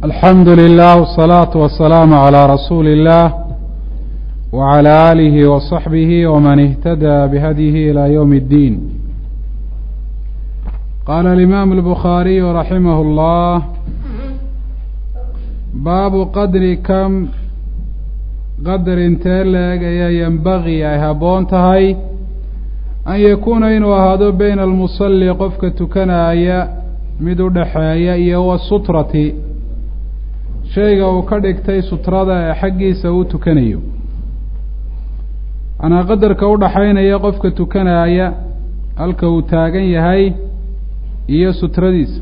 الحمد لله والصلاة والسلام على رسول الله وعلى آله وصحبه ومن اهتدى بهديه إلى يوم الدين. قال الإمام البخاري رحمه الله: باب قدر كم qadar intee la-eg ayaa yenbagii ay habboon tahay an yakuuna inuu ahaado bayna almusalli qofka tukanaaya mid u dhaxeeya iyo wasutrati shayga uu ka dhigtay sutrada ee xaggiisa uu tukanayo. anaa qadarka u dhaxaynaya qofka tukanaaya halka uu taagan yahay iyo sutradiisa.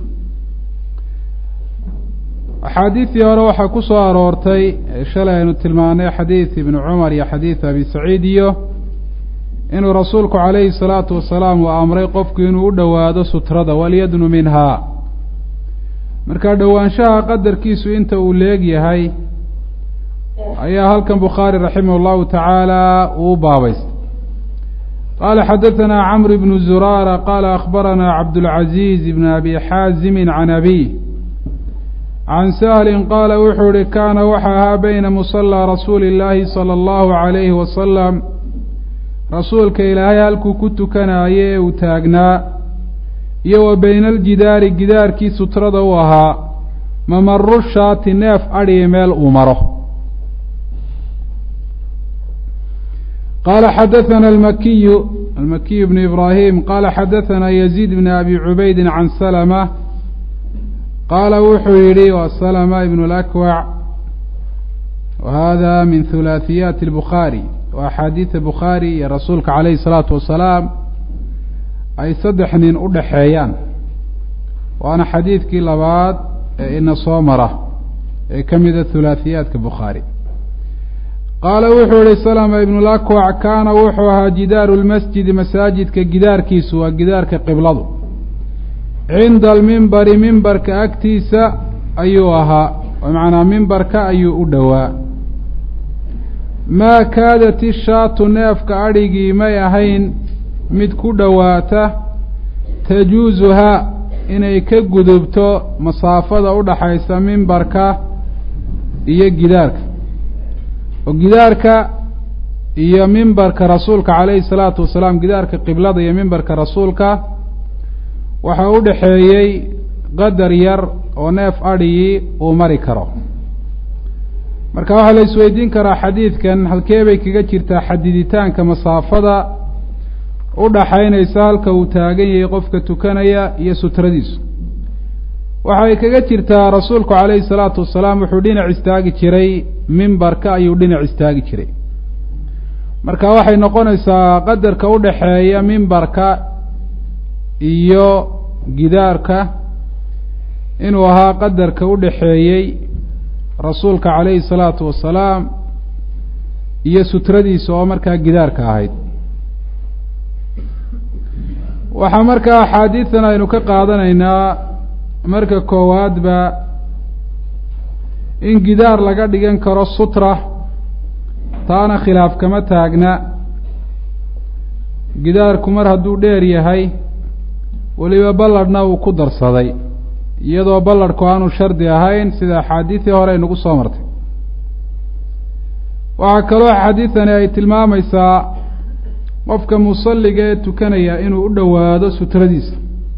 axaadiidtii hore waxaa ku soo aroortay shalay aynu tilmaanay xadiid ibnu cumar iyo xadiid abi saciid iyo inuu rasuulku calayhi salaatu wasalaam uu amray qofku inuu u dhowaado sutrada walyadnu minhaa. markaa dhowaanshaha qadarkiisu inta uu leeg yahay ayaa halkan bukhaari raximah allahu tacaala uu baabaystay. qaala xadahanaa camr ibnu zuraara qaala akhbaranaa cabdulcaziiz ibn abi xaazimin can abiih can sahlin qaala wuxuu ihi kaana waxa ahaa bayna musallaa rasuuli illaahi sala allahu calayhi wasalam rasuulka ilaahay halkuu ku tukanaayey ee uu taagnaa iyo wa bayna aljidaari gidaarkii sutrada u ahaa mamaru shaati neef adhiya meel uu maro. qaala xadathana almakiyu bnu ibraahim qaala xadahanaa yaziid bn abi cubaydin can salama qaala wuxuu yidhi wa salama ibnu lakwac wa hada min hulaahiyaati albukhaari wa axaadiida bukhaari iyo rasuulka calayhi salaatu wasalaam ay saddex nin u dhaxeeyaan, waana xadiidkii labaad ee ina soo mara ee ka mida hulaahiyaadka bukhaari. qaala wuxuu yihi salama ibnu lakwac kaana wuxuu ahaa jidaaru lmasjidi masaajidka gidaarkiisu waa gidaarka qibladu cinda almimbari mimbarka agtiisa ayuu ahaa, bimacnaa mimbarka ayuu u dhowaa. maa kaadat ishaatu neefka adhigii may ahayn mid ku dhowaata tajuusuhaa inay ka gudubto masaafada u dhaxaysa mimbarka iyo gidaarka, oo gidaarka iyo mimbarka rasuulka calayhi salaatu wasalaam, gidaarka qiblada iyo mimbarka rasuulka waxaa u dhaxeeyey qadar yar oo neef adhigii uu mari karo. marka waxaa la isweydiin karaa xadiidkan halkee bay kaga jirtaa xadiditaanka masaafada u dhaxaynaysa halka uu taagan yahay qofka tukanaya iyo sutradiisu. waxay kaga jirtaa rasuulku calayhi salaatu wasalaam wuxuu dhinac istaagi jiray mimbarka ayuu dhinac istaagi jiray. marka waxay noqonaysaa qadarka u dhaxeeya mimbarka iyo gidaarka inuu ahaa qadarka u dhaxeeyey rasuulka calayhi salaatu wasalaam iyo sutradiisa oo markaa gidaarka ahayd. waxaa markaa axaadiidan aynu ka qaadanaynaa marka koowaadba in gidaar laga dhigan karo sutra, taana khilaaf kama taagna. gidaarku mar hadduu dheer yahay weliba balladhna uu ku darsaday, iyadoo balladhku aanu shardi ahayn sida axaadiidii hore aynugu soo martay. waxaa kaloo axaadiidani ay tilmaamaysaa qofka musalliga ee tukanaya inuu u dhowaado sutradiisa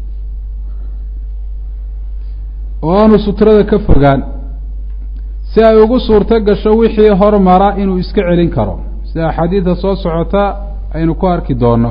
oo aanu sutrada ka fogaan, si ay ugu suurto gasho wixii hormara inuu iska celin karo, sida axaadiidda soo socota aynu ku arki doono.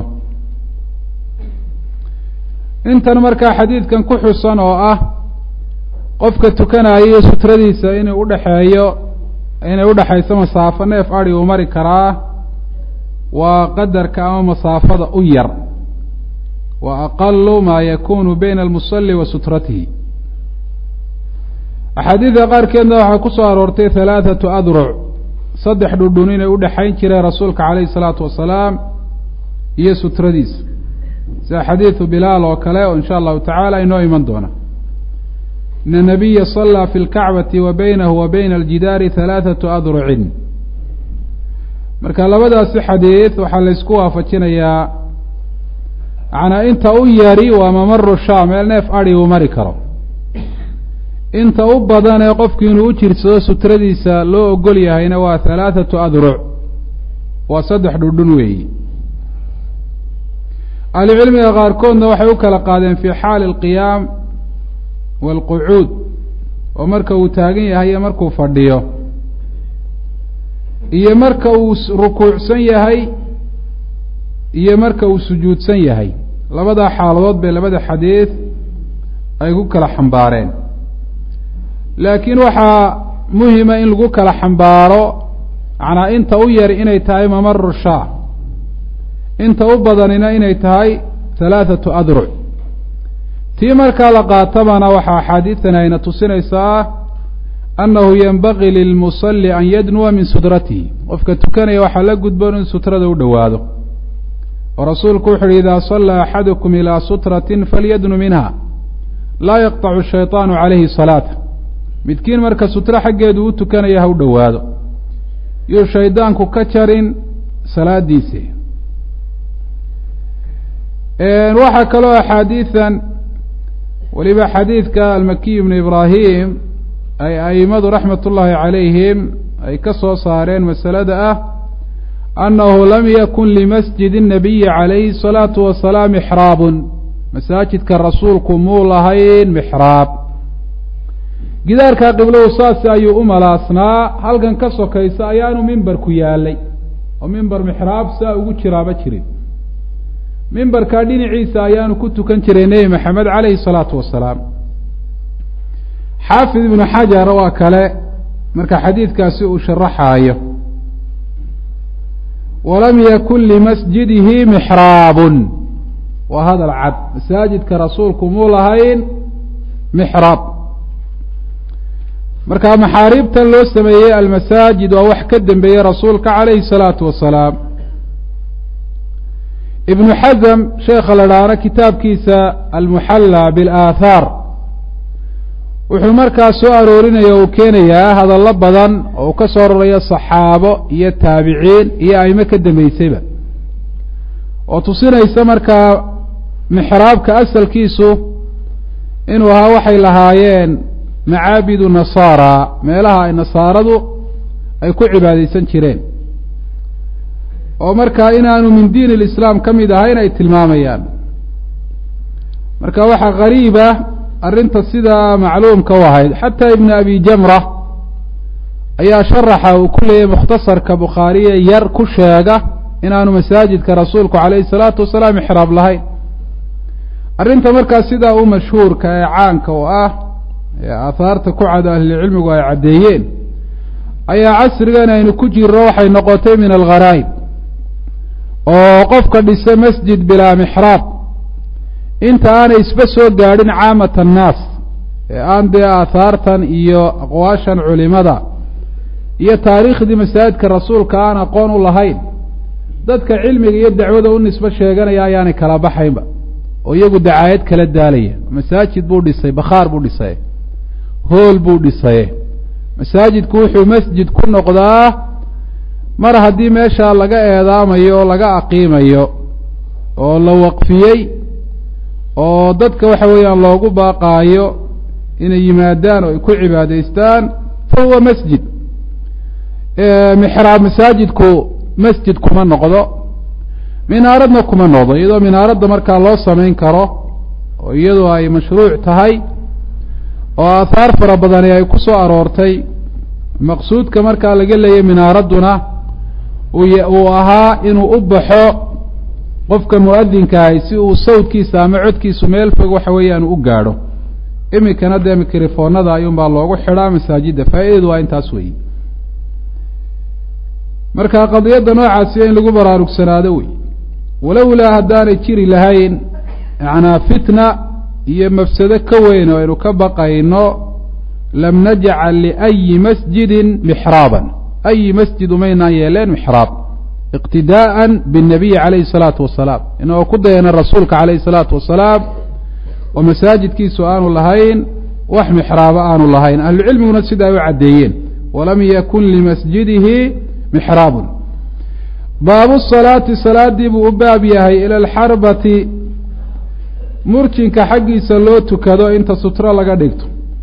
intan markaa xadiidkan ku xusan oo ah qofka tukanaya iyo sutradiisa inay u dhaxayso masaafo neef adhi uu mari karaa, waa qadarka ama masaafada u yar, wa aqalu maa yakunu bayna almusalli wa sutratihi. axaadiidda qaarkeedna waxaa ku soo aroortay halaathatu adruc, saddex dhudhun inay u dhaxayn jireen rasuulka calayhi salaatu wasalaam iyo sutradiisa, sida xadiidu bilaal oo kale oo insha allahu tacaala inoo iman doona. ina nabiya sallaa fi lkacbati wa baynahu wa bayna aljidaari halaathatu adrucin. marka labadaasi xadiid waxaa laysku waafajinayaa macnaa inta u yari waa mamaru shaa, meel neef adhi uu mari karo, inta u badan ee qofkii inuu u jirsado sutradiisa loo ogol yahayna waa 3 adruc waa 3 dhudhun weeyi ahlucilmiga qaarkoodna waxay u kala qaadeen fii xaali alqiyaam waalqucuud oo marka uu taagan yahay iyo markuu fadhiyo iyo marka uu rukuucsan yahay iyo marka uu sujuudsan yahay labadaa xaaladood bay labada xadiid ay ku kala xambaareen laakiin waxaa muhima in lagu kala xambaaro macnaa inta u yar inay tahay mamaru shaa inta u badanina inay tahay 3 adruc tii markaa la qaatabana waxaa axaadiidan ayna tusinaysaa annahu yanbagii lilmusalli an yadnuwa min sutratihi qofka tukanaya waxaa la gudboon in sutrada u dhowaado oo rasuulku wuxu uhi idaa sallaa axadukum ilaa sutratin falyadnu minha laa yaqطacu shayطaanu calayhi salaata midkiin marka sutro xaggeedu u tukanaya ha u dhowaado yuu shaydaanku ka jarin salaadiisi waxaa kaloo axaadiidan weliba xadiidka almakiy bnu ibraahim ay aimadu raxmat ullaahi calayhim ay ka soo saareen masalada ah annahu lam yakun limasjidi الnabiyi calayhi الsalaatu wasalaam mixraabun masaajidka rasuulku muu lahayn mixraab gidaarkaa qiblahu saas ayuu u malaasnaa halkan ka sokaysa ayaanu mimbarku yaalay oo mimbar mixraab saa ugu jiraaba jirin mimbarkaa dhinaciisa ayaanu ku tukan jiray nebi maxamed calayhi الsalaatu wasalaam xaafid ibnu xajar waa kale marka xadiidkaasi uu sharaxaayo walam yakun limasjidihi mixraabun waa hadal cad masaajidka rasuulku muu lahayn mixraab marka maxaariibtan loo sameeyey almasaajid waa wax ka dambeeyey rasuulka calayhi الsalaatu wasalaam ibnu xasm sheekha la dhaana kitaabkiisa almuxalla biاlaathaar wuxuu markaa soo aroorinaya uu keenayaa hadallo badan oo uu ka soo arorayo saxaabo iyo taabiciin iyo aimo ka dambeysayba oo tusinaysa markaa mixraabka asalkiisu inuu ahaa waxay lahaayeen macaabidu nasaara meelaha ay nasaaradu ay ku cibaadaysan jireen oo markaa inaanu min diin اlislaam ka mid ahayn ay tilmaamayaan marka waxaa gariiba arrinta sidaa macluumka u ahayd xataa ibn abi jamra ayaa sharaxa uu ku leeyahy mukhtasarka bukhaariye yar ku sheega inaanu masaajidka rasuulku calayhi الsalaatu wasalaam ixraab lahayn arrinta markaa sidaa u mashhuurka ee caanka oo ah ee aahaarta ku cad ahlicilmigu ay caddeeyeen ayaa casrigan aynu ku jirro waxay noqotay min algharaa'ib oo qofka dhisa masjid bilaa mixraab inta aanay isba soo gaadhin caamat annaas ee aan dee aahaartan iyo aqwaashan culimada iyo taariikhdii masaajidka rasuulka aan aqoon u lahayn dadka cilmiga iyo dacwada u nisbo sheeganaya ayaanay kala baxaynba oo iyagu dacaayad kala daalaya masaajid buu dhisay bakhaar buu dhisay hool buu dhisaye masaajidku wuxuu masjid ku noqdaa mar haddii meeshaa laga eedaamayo oo laga aqiimayo oo la waqfiyey oo dadka waxa weeyaan loogu baaqaayo inay yimaadaan oo ay ku cibaadaystaan fa huwa masjid mixraab masaajidku masjid kuma noqdo minaaradna kuma noqdo iyadoo minaaradda markaa loo samayn karo oo iyadoo ay mashruuc tahay oo aahaar fara badani ay ku soo aroortay maqsuudka markaa laga leeyay minaaradduna uu ahaa inuu u baxo qofka muadinkahay si uu sawdkiisa ama codkiisu meel fog waxa weeyaan u gaadho iminkana dee mikrofoonada ayuunbaa loogu xidhaa masaajidda faa'iidadu waa intaas weyi marka qadiyadda noocaasiyo in lagu baraarugsanaado wey walowlaa haddaanay jiri lahayn yanaa fitna iyo mafsado ka weyn oo aynu ka baqayno lam najcal liأyi masjidin mixraaban أي masjid umaynaan yeeleen mixraab iqtidaءa bالnabiyi calayhi الsalaatu wasalaam inagoo ku dayana rasuulka calayhi الsalaatu wasalaam oo masaajidkiisu aanu lahayn wax mixraabo aanu lahayn ahlucilmiguna sida ay u caddeeyeen walam yakun limasjidihi mixraabun baabu salaati salaadii buu u baab yahay ila alxarbati murjinka xaggiisa loo tukado inta sutro laga dhigto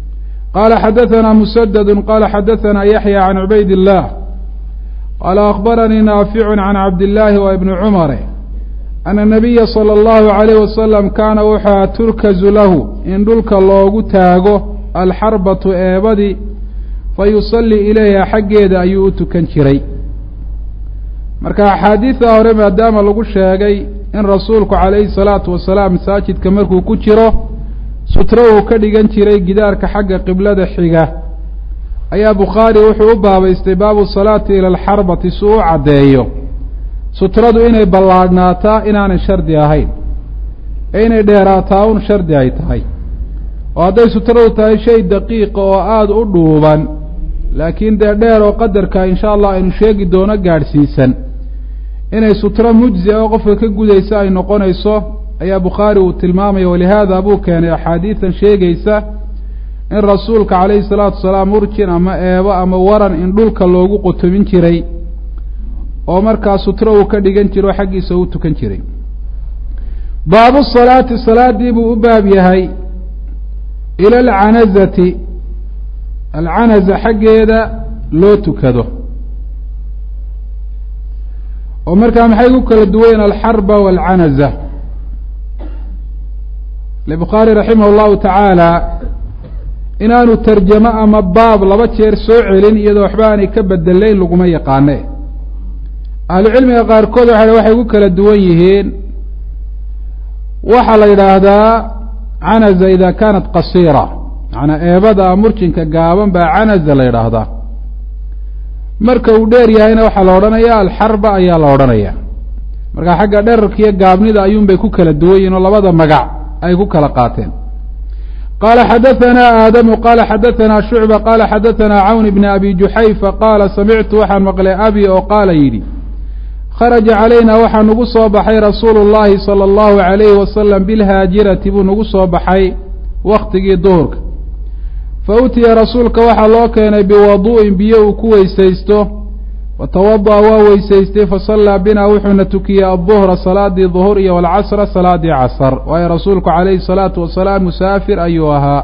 qala xadaثna mسdd qala xadaثna yaحyى عan cubayd الlah qala أخbaranii naafic can cabdالlahi wa ibni cmr ana الnabiya slى الlahu عalيyh wasalam kaana wuxua turkazu lahu in dhulka loogu taago alxarbatu eebadii fayusalii ilayha xaggeeda ayuu u tukan jiray marka axaadiida hore maadaama lagu sheegay in rasuulku calayhi الsalaatu wasalaam masaajidka markuu ku jiro sutro uu ka dhigan jiray gidaarka xagga qiblada xiga ayaa bukhaari wuxuu u baabaystay baabu salaati ila alxarbati si uu u caddeeyo sutradu inay ballaadhnaataa inaanay shardi ahayn ee inay dheeraataa un shardi ay tahay oo hadday sutradu tahay shay daqiiqa oo aada u dhuuban laakiin dee dheer oo qadarka insha allah aynu sheegi doono gaadhsiisan inay sutro mujzi oo qofka ka gudaysa ay noqonayso ayaa bukhaari uu tilmaamaya walihaada buu keenay axaadiidan sheegaysa in rasuulka calayhi salaatu wasalaam urjin ama eebo ama waran in dhulka loogu qutumin jiray oo markaa sutro uu ka dhigan jiro o xaggiisa u tukan jiray baabu salaati salaadii buu u baab yahay ila alcanazati alcanaza xaggeeda loo tukado oo markaa maxay ku kala duwayen alxarba waalcanaza bukhaari raximah اllahu tacaala inaanu tarjamo ama baab laba jeer soo celin iyadoo waxba aanay ka bedelayn laguma yaqaane ahlucilmiga qaarkood waxay ku kala duwan yihiin waxaa la yidhaahdaa canaza ida kaanat qasiira macanaa eebada murjinka gaaban baa canaza la yidhaahdaa marka uu dheer yahayna waxaa la odhanaya alxarba ayaa la odhanaya marka xagga dherarkiiyo gaabnida ayuun bay ku kala duwan yihin oo labada magac ay ku kala qaateen qala xadaثna aadamu qala xadaثna shucba qala xadaثna cawn bn abi juxayfa qaala samictu waxaan maqlay abi oo qaala yidhi kharaja calayna waxaa nagu soo baxay rasuulu اllahi salى اllahu عalayhi wasalam bilhaajirati buu nagu soo baxay waktigii duhurka fautiya rasuulka waxaa loo keenay biwadu'in biyo uu ku weysaysto fatawadaأa waa weysaystay fasallaa bina wuxuuna tukiyey aلظuhra salaadii duhur iyo wاlcasra salaadii casr waayo rasuulku calayhi الsalaatu wasalaam musaafir ayuu ahaa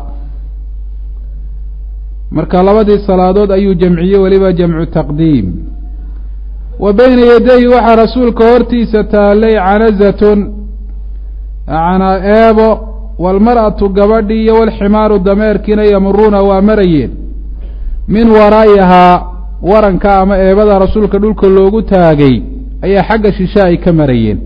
marka labadii salaadood ayuu jamciyey weliba jamcu taqdiim wa bayna yadayhi waxaa rasuulka hortiisa taalay canazatun macnaa eebo waalmar'atu gabadhii iyo walximaaru dameerkiina yamuruuna waa marayeen min waraa'ihaa waranka ama eebada rasuulka dhulka loogu taagay ayaa xagga shishe ay ka marayeen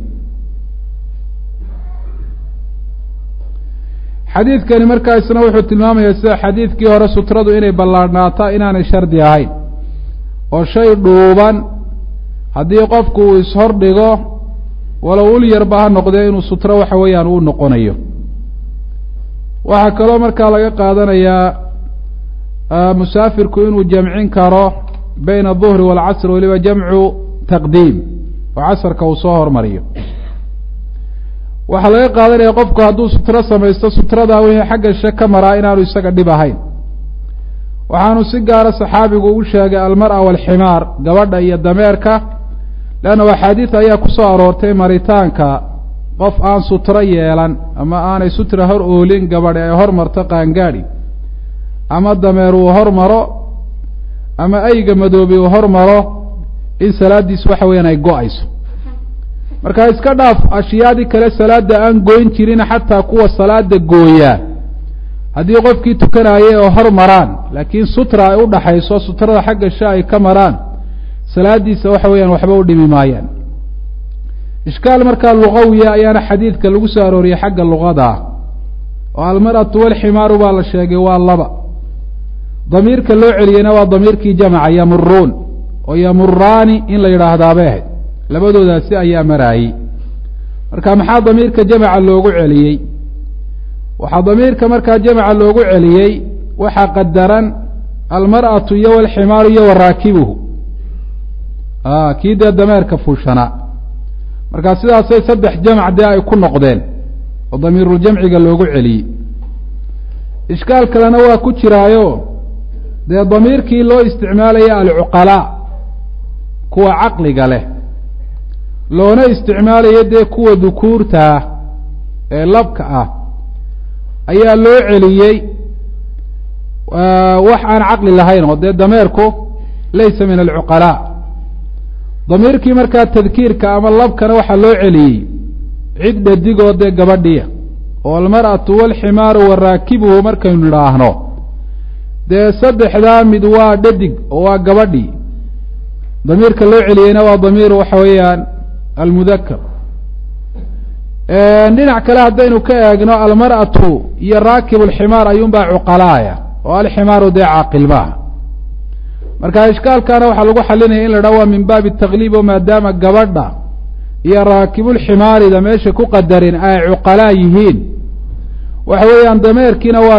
xadiidkani markaa isna wuxuu tilmaamayaa sida xadiidkii hore sutradu inay ballaadhnaataa inaanay shardi ahayn oo shay dhuuban haddii qofku uu ishordhigo walow ul yarba ha noqdee inuu sutro waxa weeyaan uu noqonayo waxaa kaloo markaa laga qaadanayaa musaafirku inuu jamcin karo bayna aلظuhri wاlcasr weliba jamcu taqdiim oo casarka uu soo hormariyo waxaa laga qaadanaya qofku hadduu sutro samaysto sutradaa wixii xagga shishe ka maraa inaanu isaga dhib ahayn waxaanu si gaara saxaabigu u sheegay almar'a waalximaar gabadha iyo dameerka leanna axaadiid ayaa ku soo aroortay maritaanka qof aan sutro yeelan ama aanay sutra hor oolin gabadh ay hor marto qaangaadhi ama dameer uu hor maro ama ayga madoobi uu hor maro in salaaddiis waxa weeyaan ay go-ayso marka iska dhaaf ashyaadii kale salaada aan goyn jirin xataa kuwa salaada gooyaa haddii qofkii tukanaayay oo hor maraan laakiin sutra ay u dhaxayso sutrada xagga sha ay ka maraan salaadiisa waxa weeyaan waxba u dhimi maayaan ishkaal markaa lugawiya ayaana xadiidka lagu soo arooriyey xagga luqada oo almar'atu walximaaru baa la sheegay waa laba damiirka loo celiyeyna waa damiirkii jamaca yamuruun oo yamuraani in la yidhaahdaabay ahayd labadoodaasi ayaa maraayey marka maxaa damiirka jamaca loogu celiyey waxaa damiirka markaa jamaca loogu celiyey waxaa qadaran almar'atu iyo walximaaru iyo waraakibuhu kii dee dameerka fuushanaa markaa sidaasay saddex jamc dee ay ku noqdeen oo damiiruljamciga loogu celiyey ishkaal kalena waa ku jiraayo dee damiirkii loo isticmaalaya alcuqalaa kuwa caqliga leh loona isticmaalayo dee kuwa dukuurtaa ee labka ah ayaa loo celiyey wax aan caqli lahayn oo dee dameerku laysa min alcuqalaa damiirkii markaa tadkiirka ama labkana waxaa loo celiyey cid dhadigoo dee gabadhiya oo almar'atu waalximaaru waraakibuhu markaynu nidhaahno dee saddexdaa mid waa dhadig oo waa gabadhii damiirka loo celiyeyna waa damiir waxa weeyaan almudakar dhinac kale haddaynu ka eegno almar'atu iyo raakibu alximaar ayuunbaa cuqalaaya oo alximaaru dee caaqil maaha marka ishkaalkana waxaa lagu xalinaya in la dhaha waa min baabi takliib oo maadaama gabadha iyo raakibulximaarida meesha ku qadarin ay cuqalaa yihiin waxa weeyaan dameerkiina waa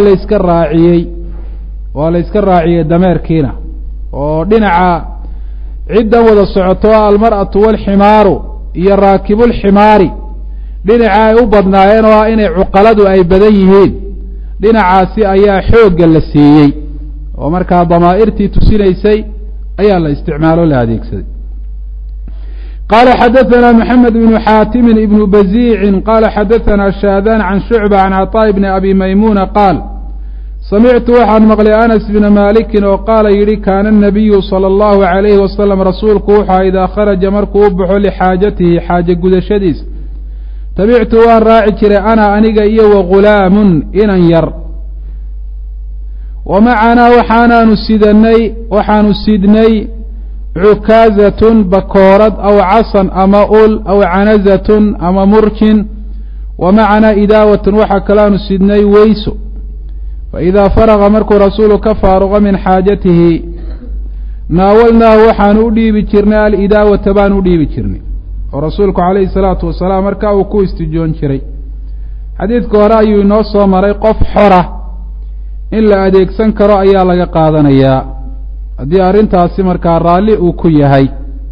la yska raaciyey dameerkiina oo dhinaca ciddan wada socoto almar'atu waalximaaru iyo raakibulximaari dhinaca ay u badnaayeen oo ah inay cuqaladu ay badan yihiin dhinacaasi ayaa xoogga la siiyey oo markaa damaa'irtii tusinaysay ayaa la isticmaalo la adeegsaday qaala xadaثana mxamed bnu xaatimi ibnu baziicin qaala xadaثana shaadan can shucba can caطaaء bni abi maymuna qaal samictu waxaan maqlay anas bna malikin oo qaala yidhi kaana الnabiyu salى اllahu عalayhi wasalam rasuulku wuxua idaa kharaja markuu u baxo lixaajatihi xaaje gudashadiisa tabictu waan raaci jiray ana aniga iyo wagulaamun inan yar wa macanaa waxaanu sidnay cukaazatun bakoorad aw casan ama ul aw canazatun ama murjin wa macanaa idaawatun waxaa kalaanu sidnay weyso faidaa faraqa markuu rasuulu ka faaruqo min xaajatihi naawalnaahu waxaanu u dhiibi jirnay alidaawata baanu u dhiibi jirnay oo rasuulku calayhi salaatu wasalaam markaa uu ku istijoon jiray xadiidka hore ayuu inoo soo maray qof xora in la adeegsan karo ayaa laga qaadanayaa haddii arrintaasi markaa raalli uu ku yahay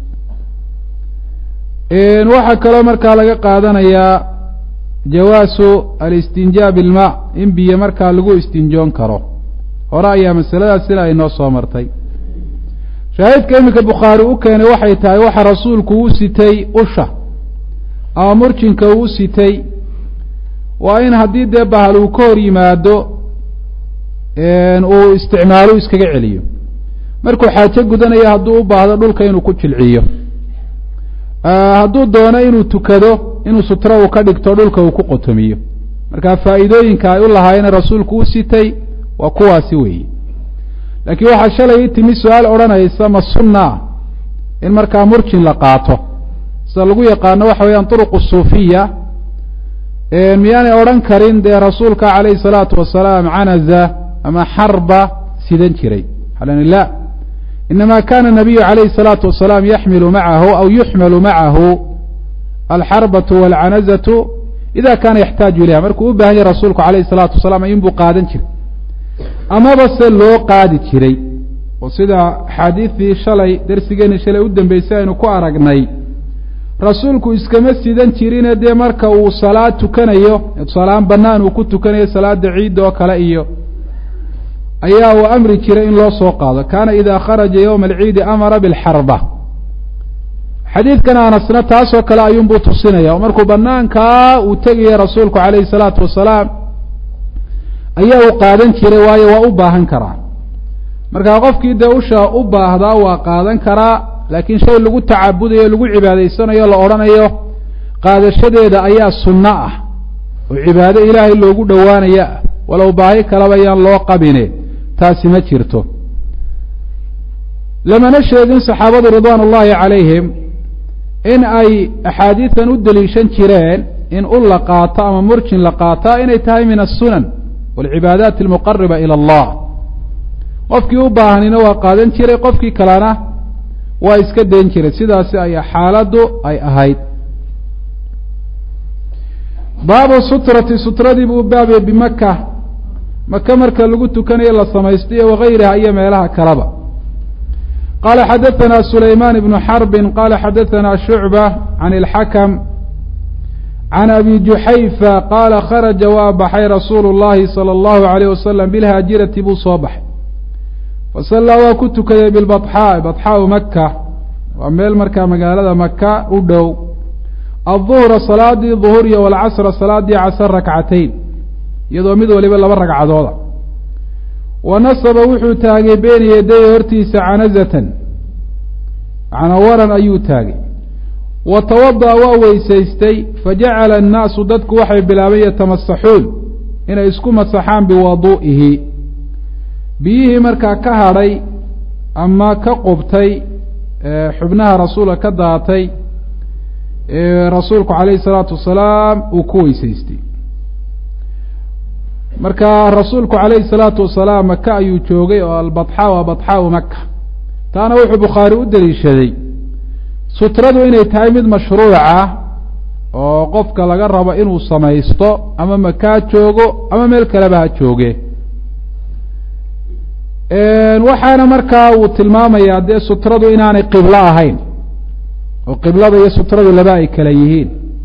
waxaa kaloo markaa laga qaadanayaa jawaasu alistinjaa bilmaa in biyo markaa lagu istinjoon karo hore ayaa masaladaas sila ay noo soo martay shaahidka iminka bukhaari u keenay waxay tahay waxa rasuulku uu sitay usha ama murjinka uu sitay waa in haddii dee bahal uu ka hor yimaado uu isticmaalo iskaga celiyo markuu xaajo gudanayo hadduu u baahdo dhulka inuu ku jilciyo hadduu doono inuu tukado inuu sutro uu ka dhigto dhulka uu ku qotomiyo marka faa'iidooyinka ay u lahaayeen rasuulku u sitay waa kuwaasi weeye laakiin waxaa shalay ii timi su-aal odhanaysa ma sunna in markaa murjin la qaato sida lagu yaqaano waxa weeyaan turuqu suufiya miyaanay odhan karin dee rasuulka calayhi salaatu wasalaam canaza ama xarba sidan jiray xalani la inama kana nabiyu calayhi salaatu wasalaam yaxmilu macahu aw yuxmalu macahu alxarbatu waalcanazatu ida kana yaxtaaju ilayha markuu u baahan yahy rasuulku calayhi salaatu wasalaam ayuunbuu qaadan jiray amaba se loo qaadi jiray oo sida axaadiidii shalay darsigeeni shalay u dambeysay aynu ku aragnay rasuulku iskama sidan jirine dee marka uu salaad tukanayo tusaalahaan bannaan uu ku tukanayo salaada ciidda oo kale iyo ayaa uu amri jiray in loo soo qaado kaana idaa kharaja yowma alciidi amara bilxarba xadiidkan anasna taasoo kale ayuunbuu tusinaya oo markuu banaankaa uu tegaya rasuulku calayhi salaatu wasalaam ayaa uu qaadan jiray waayo waa u baahan karaa markaa qofkii dee usha u baahdaa waa qaadan karaa laakiin shay lagu tacabudayo lagu cibaadaysanayo la odhanayo qaadashadeeda ayaa sunno ah oo cibaado ilaahay loogu dhowaanaya ah walow baahi kalaba yaan loo qabine taasi ma jirto lamana sheegin saxaabadu ridwaan ullaahi calayhim in ay axaadiidan u deliishan jireen in ul la qaato ama murjin la qaataa inay tahay min asunan waalcibaadaat almuqariba ila allah qofkii u baahanina waa qaadan jiray qofkii kalena waa iska dayn jiray sidaasi ayaa xaaladdu ay ahayd baabu sutrati sutradii buu baabye bimaka maka marka lagu tukanayo la samaysto iyo wagayriha iyo meelaha kaleba qaala xadaثana sulaymaan ibnu xarbin qaala xadaثana shucba can اlxakm can abi juxayfa qaala kharaja waa baxay rasuulu اllahi salى اllahu عalayh wasalam bilhaajirati buu soo baxay fasallaa waa ku tukaday bilbaxaa baxaau maka waa meel markaa magaalada maka u dhow aلظuhra salaadii ظuhur iyo wاlcasra salaadii casr rakcatayn iyadoo mid waliba laba ragcadooda ونصب وxuu taagay beyna yaday hortiisa canazatan canawaran ayuu taagay watawadaأ waa weysaystay fajacala الnaasu dadku waxay bilaabeen yatamasaxuun inay isku masaxaan biwadu'ihi biyihii markaa ka hadhay ama ka qubtay xubnaha rasuulka ka daatay rasuulku calayhi الsalaatu wasalaam uu ku weysaystay marka rasuulku calayhi الsalaatu wasalaam maka ayuu joogay oo albaxaa waa badxaau maka taana wuxuu bukhaari u daliishaday sutradu inay tahay mid mashruuca oo qofka laga rabo inuu samaysto ama makaa joogo ama meel kaleba ha jooge waxaana markaa uu tilmaamayaa dee sutradu inaanay qiblo ahayn oo qiblada iyo sutradu laba ay kala yihiin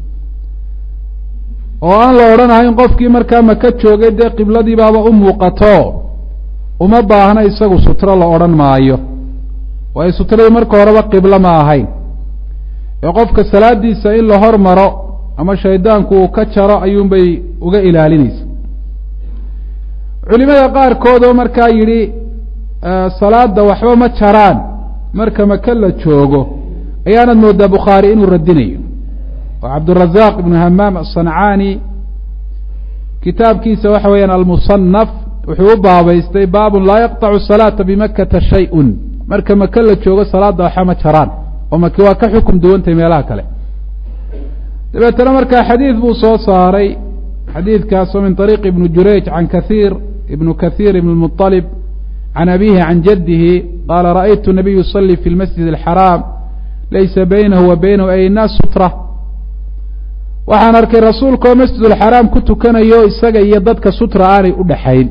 oo aan la odhanahayn qofkii markaa maka joogay dee qibladii baaba u muuqato uma baahna isagu sutro la odhan maayo waayo sutradu marka horeba qiblo ma ahayn ee qofka salaadiisa in la hormaro ama shaydaanku uu ka jaro ayuunbay uga ilaalinaysa culimada qaarkood oo markaa yidhi salaada waxba ma jaraan marka maka la joogo ayaanad moodaa bukhaari inuu radinayo oo cabdالrazaq ibnu hamaam aلصancaani kitaabkiisa waxa weeyaan almusanaf wuxuu u baabaystay baabun laa yaqطacu الsalaaةa bimakata shayء marka maka la joogo salaada waxba ma jaraan oo maki waa ka xukum duwantay meelaha kale dabeetana markaa xadiid buu soo saaray xadiidkaasoo min طariiqi ibni jurayj can kahiir ibnu kahiir ibn اmuطalib can abihi can jadihi qaala ra'aytu nabiy yusalii fi lmasjid اlxaraam laysa baynahu wa baynahu ay naas sutra waxaan arkay rasuulka oo masjid اlxaraam ku tukanayo isaga iyo dadka sutra aanay u dhaxayn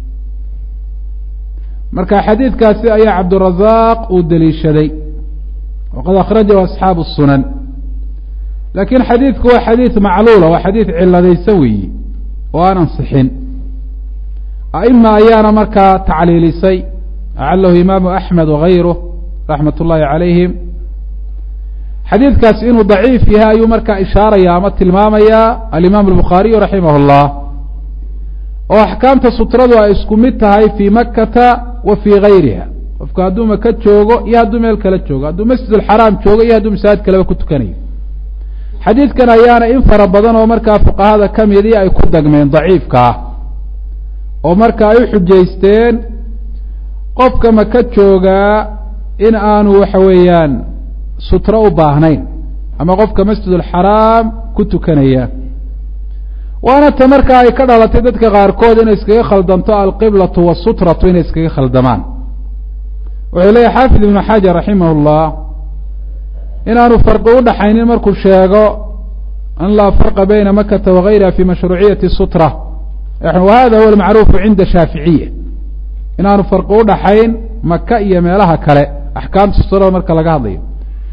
marka xadiidkaasi ayaa cabdالrazaq uu deliishaday waqad akhrajahu asxaabu الsunan laakiin xadiidku waa xadiid macluula waa xadiid ciladaysan weeyi oo aan ansixin a'ima ayaana markaa tacliilisay acalahu imaamu axmed wagayruh raxmat ullaahi calayhim xadiidkaasi inuu daciif yahay ayuu markaa ishaaraya ama tilmaamayaa alimaam albukhaariyu raximah اllah oo axkaamta sutradu ay isku mid tahay fii makata wa fii gayriha qofku hadduu maka joogo iyo hadduu meel kale joogo hadduu masjid alxaraam joogo iyo hadduu masaajid kaleba ku tukanayo xadiidkan ayaana in fara badan oo markaa fuqahada ka midii ay ku dagmeen daciifka ah oo marka ay u xujaysteen qofka maka joogaa in aanu waxa weeyaan sutro u baahnayn ama qofka masjid alxaraam ku tukanaya waana ta markaa ay ka dhalatay dadka qaarkood inay iskaga khaldanto alqiblatu wasutratu inay iskaga khaldamaan wuxuu leeyahy xaafid ibnu xajar raximah اllah inaanu farqi u dhaxaynin markuu sheego an laa farqa bayna makata wagayriha fi mashruuciyati sutra wahada huwa almacruufu cinda shaaficiya inaanu farqi u dhaxayn maka iyo meelaha kale axkaamta sutrada marka laga hadlayo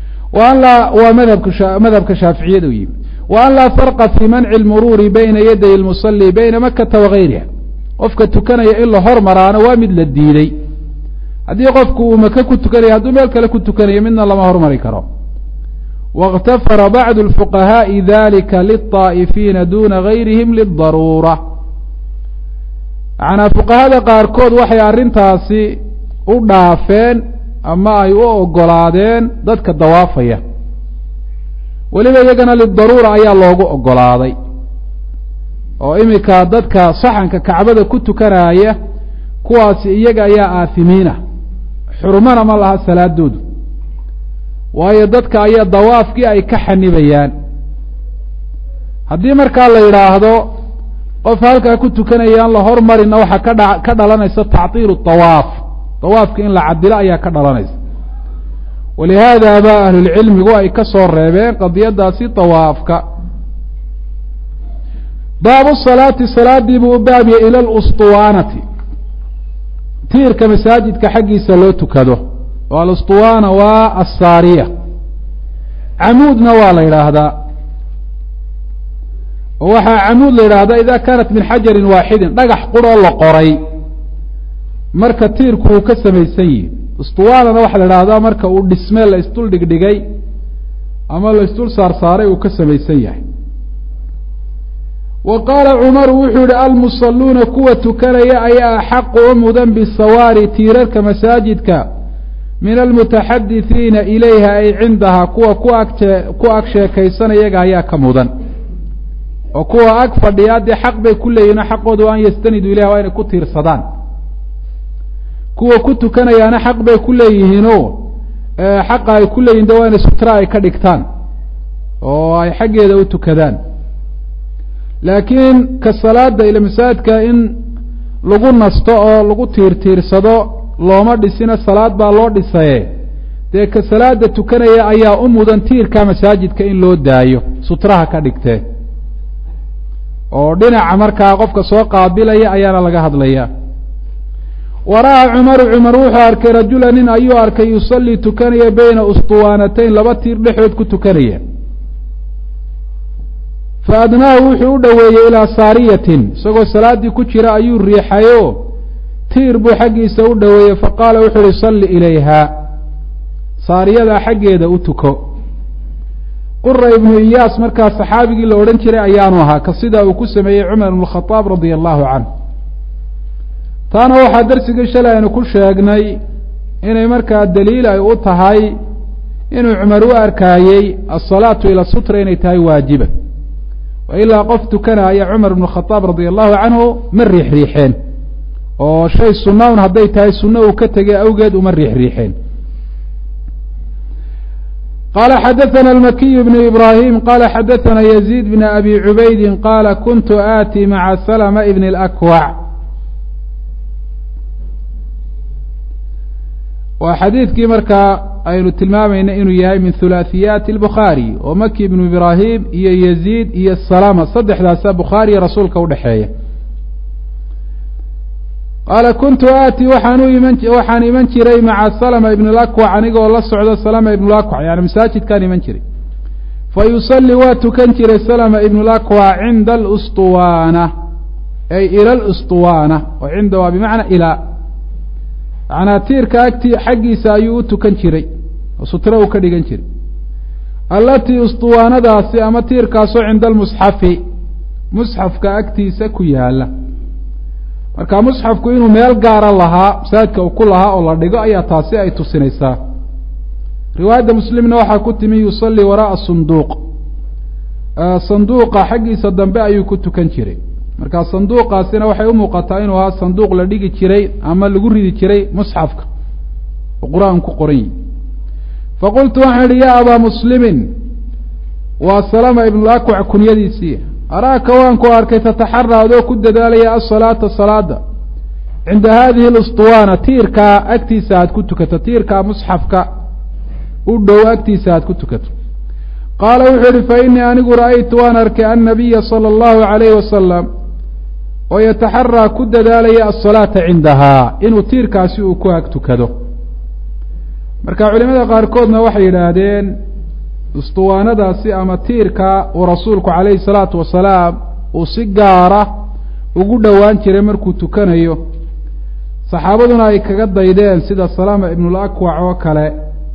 waa madhabka shaaficiyada u yimi wa an laa farqa fi manci اlmuruuri bayna yaday اlmusali bayna makata wagayriha qofka tukanaya in la hormaraana waa mid la diiday haddii qofku uu maka ku tukanayo hadduu meel kale ku tukanayo midna lama hormari karo واغتفر bعض الفقهاء ذلika للطائفيina duna غayrihim للضaruurة macnaa fuqahada qaarkood waxay arrintaasi u dhaafeen ama ay u ogolaadeen dadka dawaafaya weliba iyagana lidaruura ayaa loogu ogolaaday oo iminka dadka saxanka kacbada ku tukanaya kuwaasi iyaga ayaa aafimiina xurmana ma laha salaadoodu waayo dadka ayaa dawaafkii ay ka xanibayaan haddii markaa la yidhaahdo qof halkaa ku tukanayaan la hormarina waxaa ka dhalanaysa tacطiil dawaaf dawaafka in la cadilo ayaa ka dhalanaysa walihaada ba ahlulcilmigu ay ka soo reebeen qadiyadaasi dawaafka baabu salaati salaadii buu u baabiyey ila اlsطuwaanati tiirka masaajidka xaggiisa loo tukado oo alusطuwaana waa asaariya camuudna waa la yidhaahdaa oo waxaa camuud la yidhaahdaa ida kaanat min xajarin waaxidin dhagax quroo la qoray marka tiirku uu ka samaysan yihi usطuwaanana waxaa la yidhahdaa marka uu dhisme la isdul dhigdhigay ama la isdul saarsaaray uu ka samaysan yahay wa qaala cumaru wuxuu yihi almusalluuna kuwa tukanaya ayaa axaqu u mudan bisawaari tiirarka masaajidka min almutaxadithiina ilayha ay cindaha kuwa ku ag sheekaysan iyaga ayaa ka mudan oo kuwa ag fadhiya dee xaq bay ku leeyihin oo xaqooda an yastanidu ilayha waa inay ku tiirsadaan kuwa ku tukanayaana xaq bay ku leeyihiinoo xaqa ay ku leeyihin de waa inay sutra ay ka dhigtaan oo ay xaggeeda u tukadaan laakiin ka salaada ila masaajidka in lagu nasto oo lagu tiirtiirsado looma dhisina salaad baa loo dhisaye dee ka salaada tukanaya ayaa u mudan tiirka masaajidka in loo daayo sutraha ka dhigtee oo dhinaca markaa qofka soo qaabilaya ayaana laga hadlaya wara'aa cumaru cumar wuxuu arkay rajula nin ayuu arkay yusallii tukanaya bayna ustuwaanatayn laba tiir dhexdood ku tukanaya fa adnaahu wuxuu u dhoweeyey ilaa saariyatin isagoo salaaddii ku jira ayuu riixayo tiir buu xaggiisa u dhoweeyey faqaala wuxuu uhi salli ilayha saariyadaa xaggeeda u tuko qura ibnu iyaas markaa saxaabigii la odhan jiray ayaanu ahaa ka sidaa uu ku sameeyey cumar ibnu khadaab radia allahu canhu taana waxaa darsigii shalay aynu ku sheegnay inay markaa daliil ay u tahay inuu cumar u arkaayey asalaatu ila sutra inay tahay waajiba wa ilaa qof tukanaya cumar ibnu khadaab radia allahu canhu ma riixriixeen oo shay sunna un hadday tahay sunno uu ka tegay awgeed uma riixriixeen qala xadaثna الmakiy bn ibrahim qala xadaثna yزيid bn abi cubaydi qala kuntu aati maca slma bn اlأkwac waa xadiidkii markaa aynu tilmaamayna inuu yahay min hulaaثiyaati الbukhaarي oo maki ibnu ibrahim iyo yزيid iyo salama saddexdaasa bukhaariya rasuulka udhexeeya qaala kuntu aati waxaan iman jiray maca salma ibn اlakwac anigoo la socdo salma ibn اlakwac yani masaajidkaan iman jiray fayusali waa tukan jiray salma ibn اlakwac cinda اlsطuwaana ay ila اlsطuwaana oo cinda waa bimacna ilaa manaa tiirka agti xaggiisa ayuu u tukan jiray oo sutro uu ka dhigan jiray allatii usطuwaanadaasi ama tiirkaasoo cinda almusxafi musxafka agtiisa ku yaala marka musxafku inuu meel gaara lahaa masaajidka uu ku lahaa oo la dhigo ayaa taasi ay tusinaysaa riwaayadda muslimna waxaa ku timi yusallii waraa'a sanduuq sanduuqa xaggiisa dambe ayuu ku tukan jiray marka sanduuqaasina waxay u muuqataa inuu ahaa sanduuq la dhigi jiray ama lagu ridi jiray musxafka oo qur-aan ku qoran yihi faqultu waxaan idhi yaa abaa muslimin waa salama ibnulakwac kunyadiisii araaka waan ku arkay tataxara adoo ku dadaalaya asalaata salaada cinda hadihi اlsطuwaana tiirkaa agtiisa aad ku tukato tiirkaa musxafka u dhow agtiisa aad ku tukato qaala wuxuu ihi fainii anigu ra'aytu waan arkay annabiya salى اllahu عalayh wasalam oo yataxaraa ku dadaalaya asalaata cindahaa inuu tiirkaasi uu ku ag tukado marka culimada qaarkoodna waxay yidhaahdeen ustuwaanadaasi ama tiirka uu rasuulku calayhi salaatu wasalaam uu si gaara ugu dhowaan jiray markuu tukanayo saxaabaduna ay kaga daydeen sida salama ibnulakwac oo kale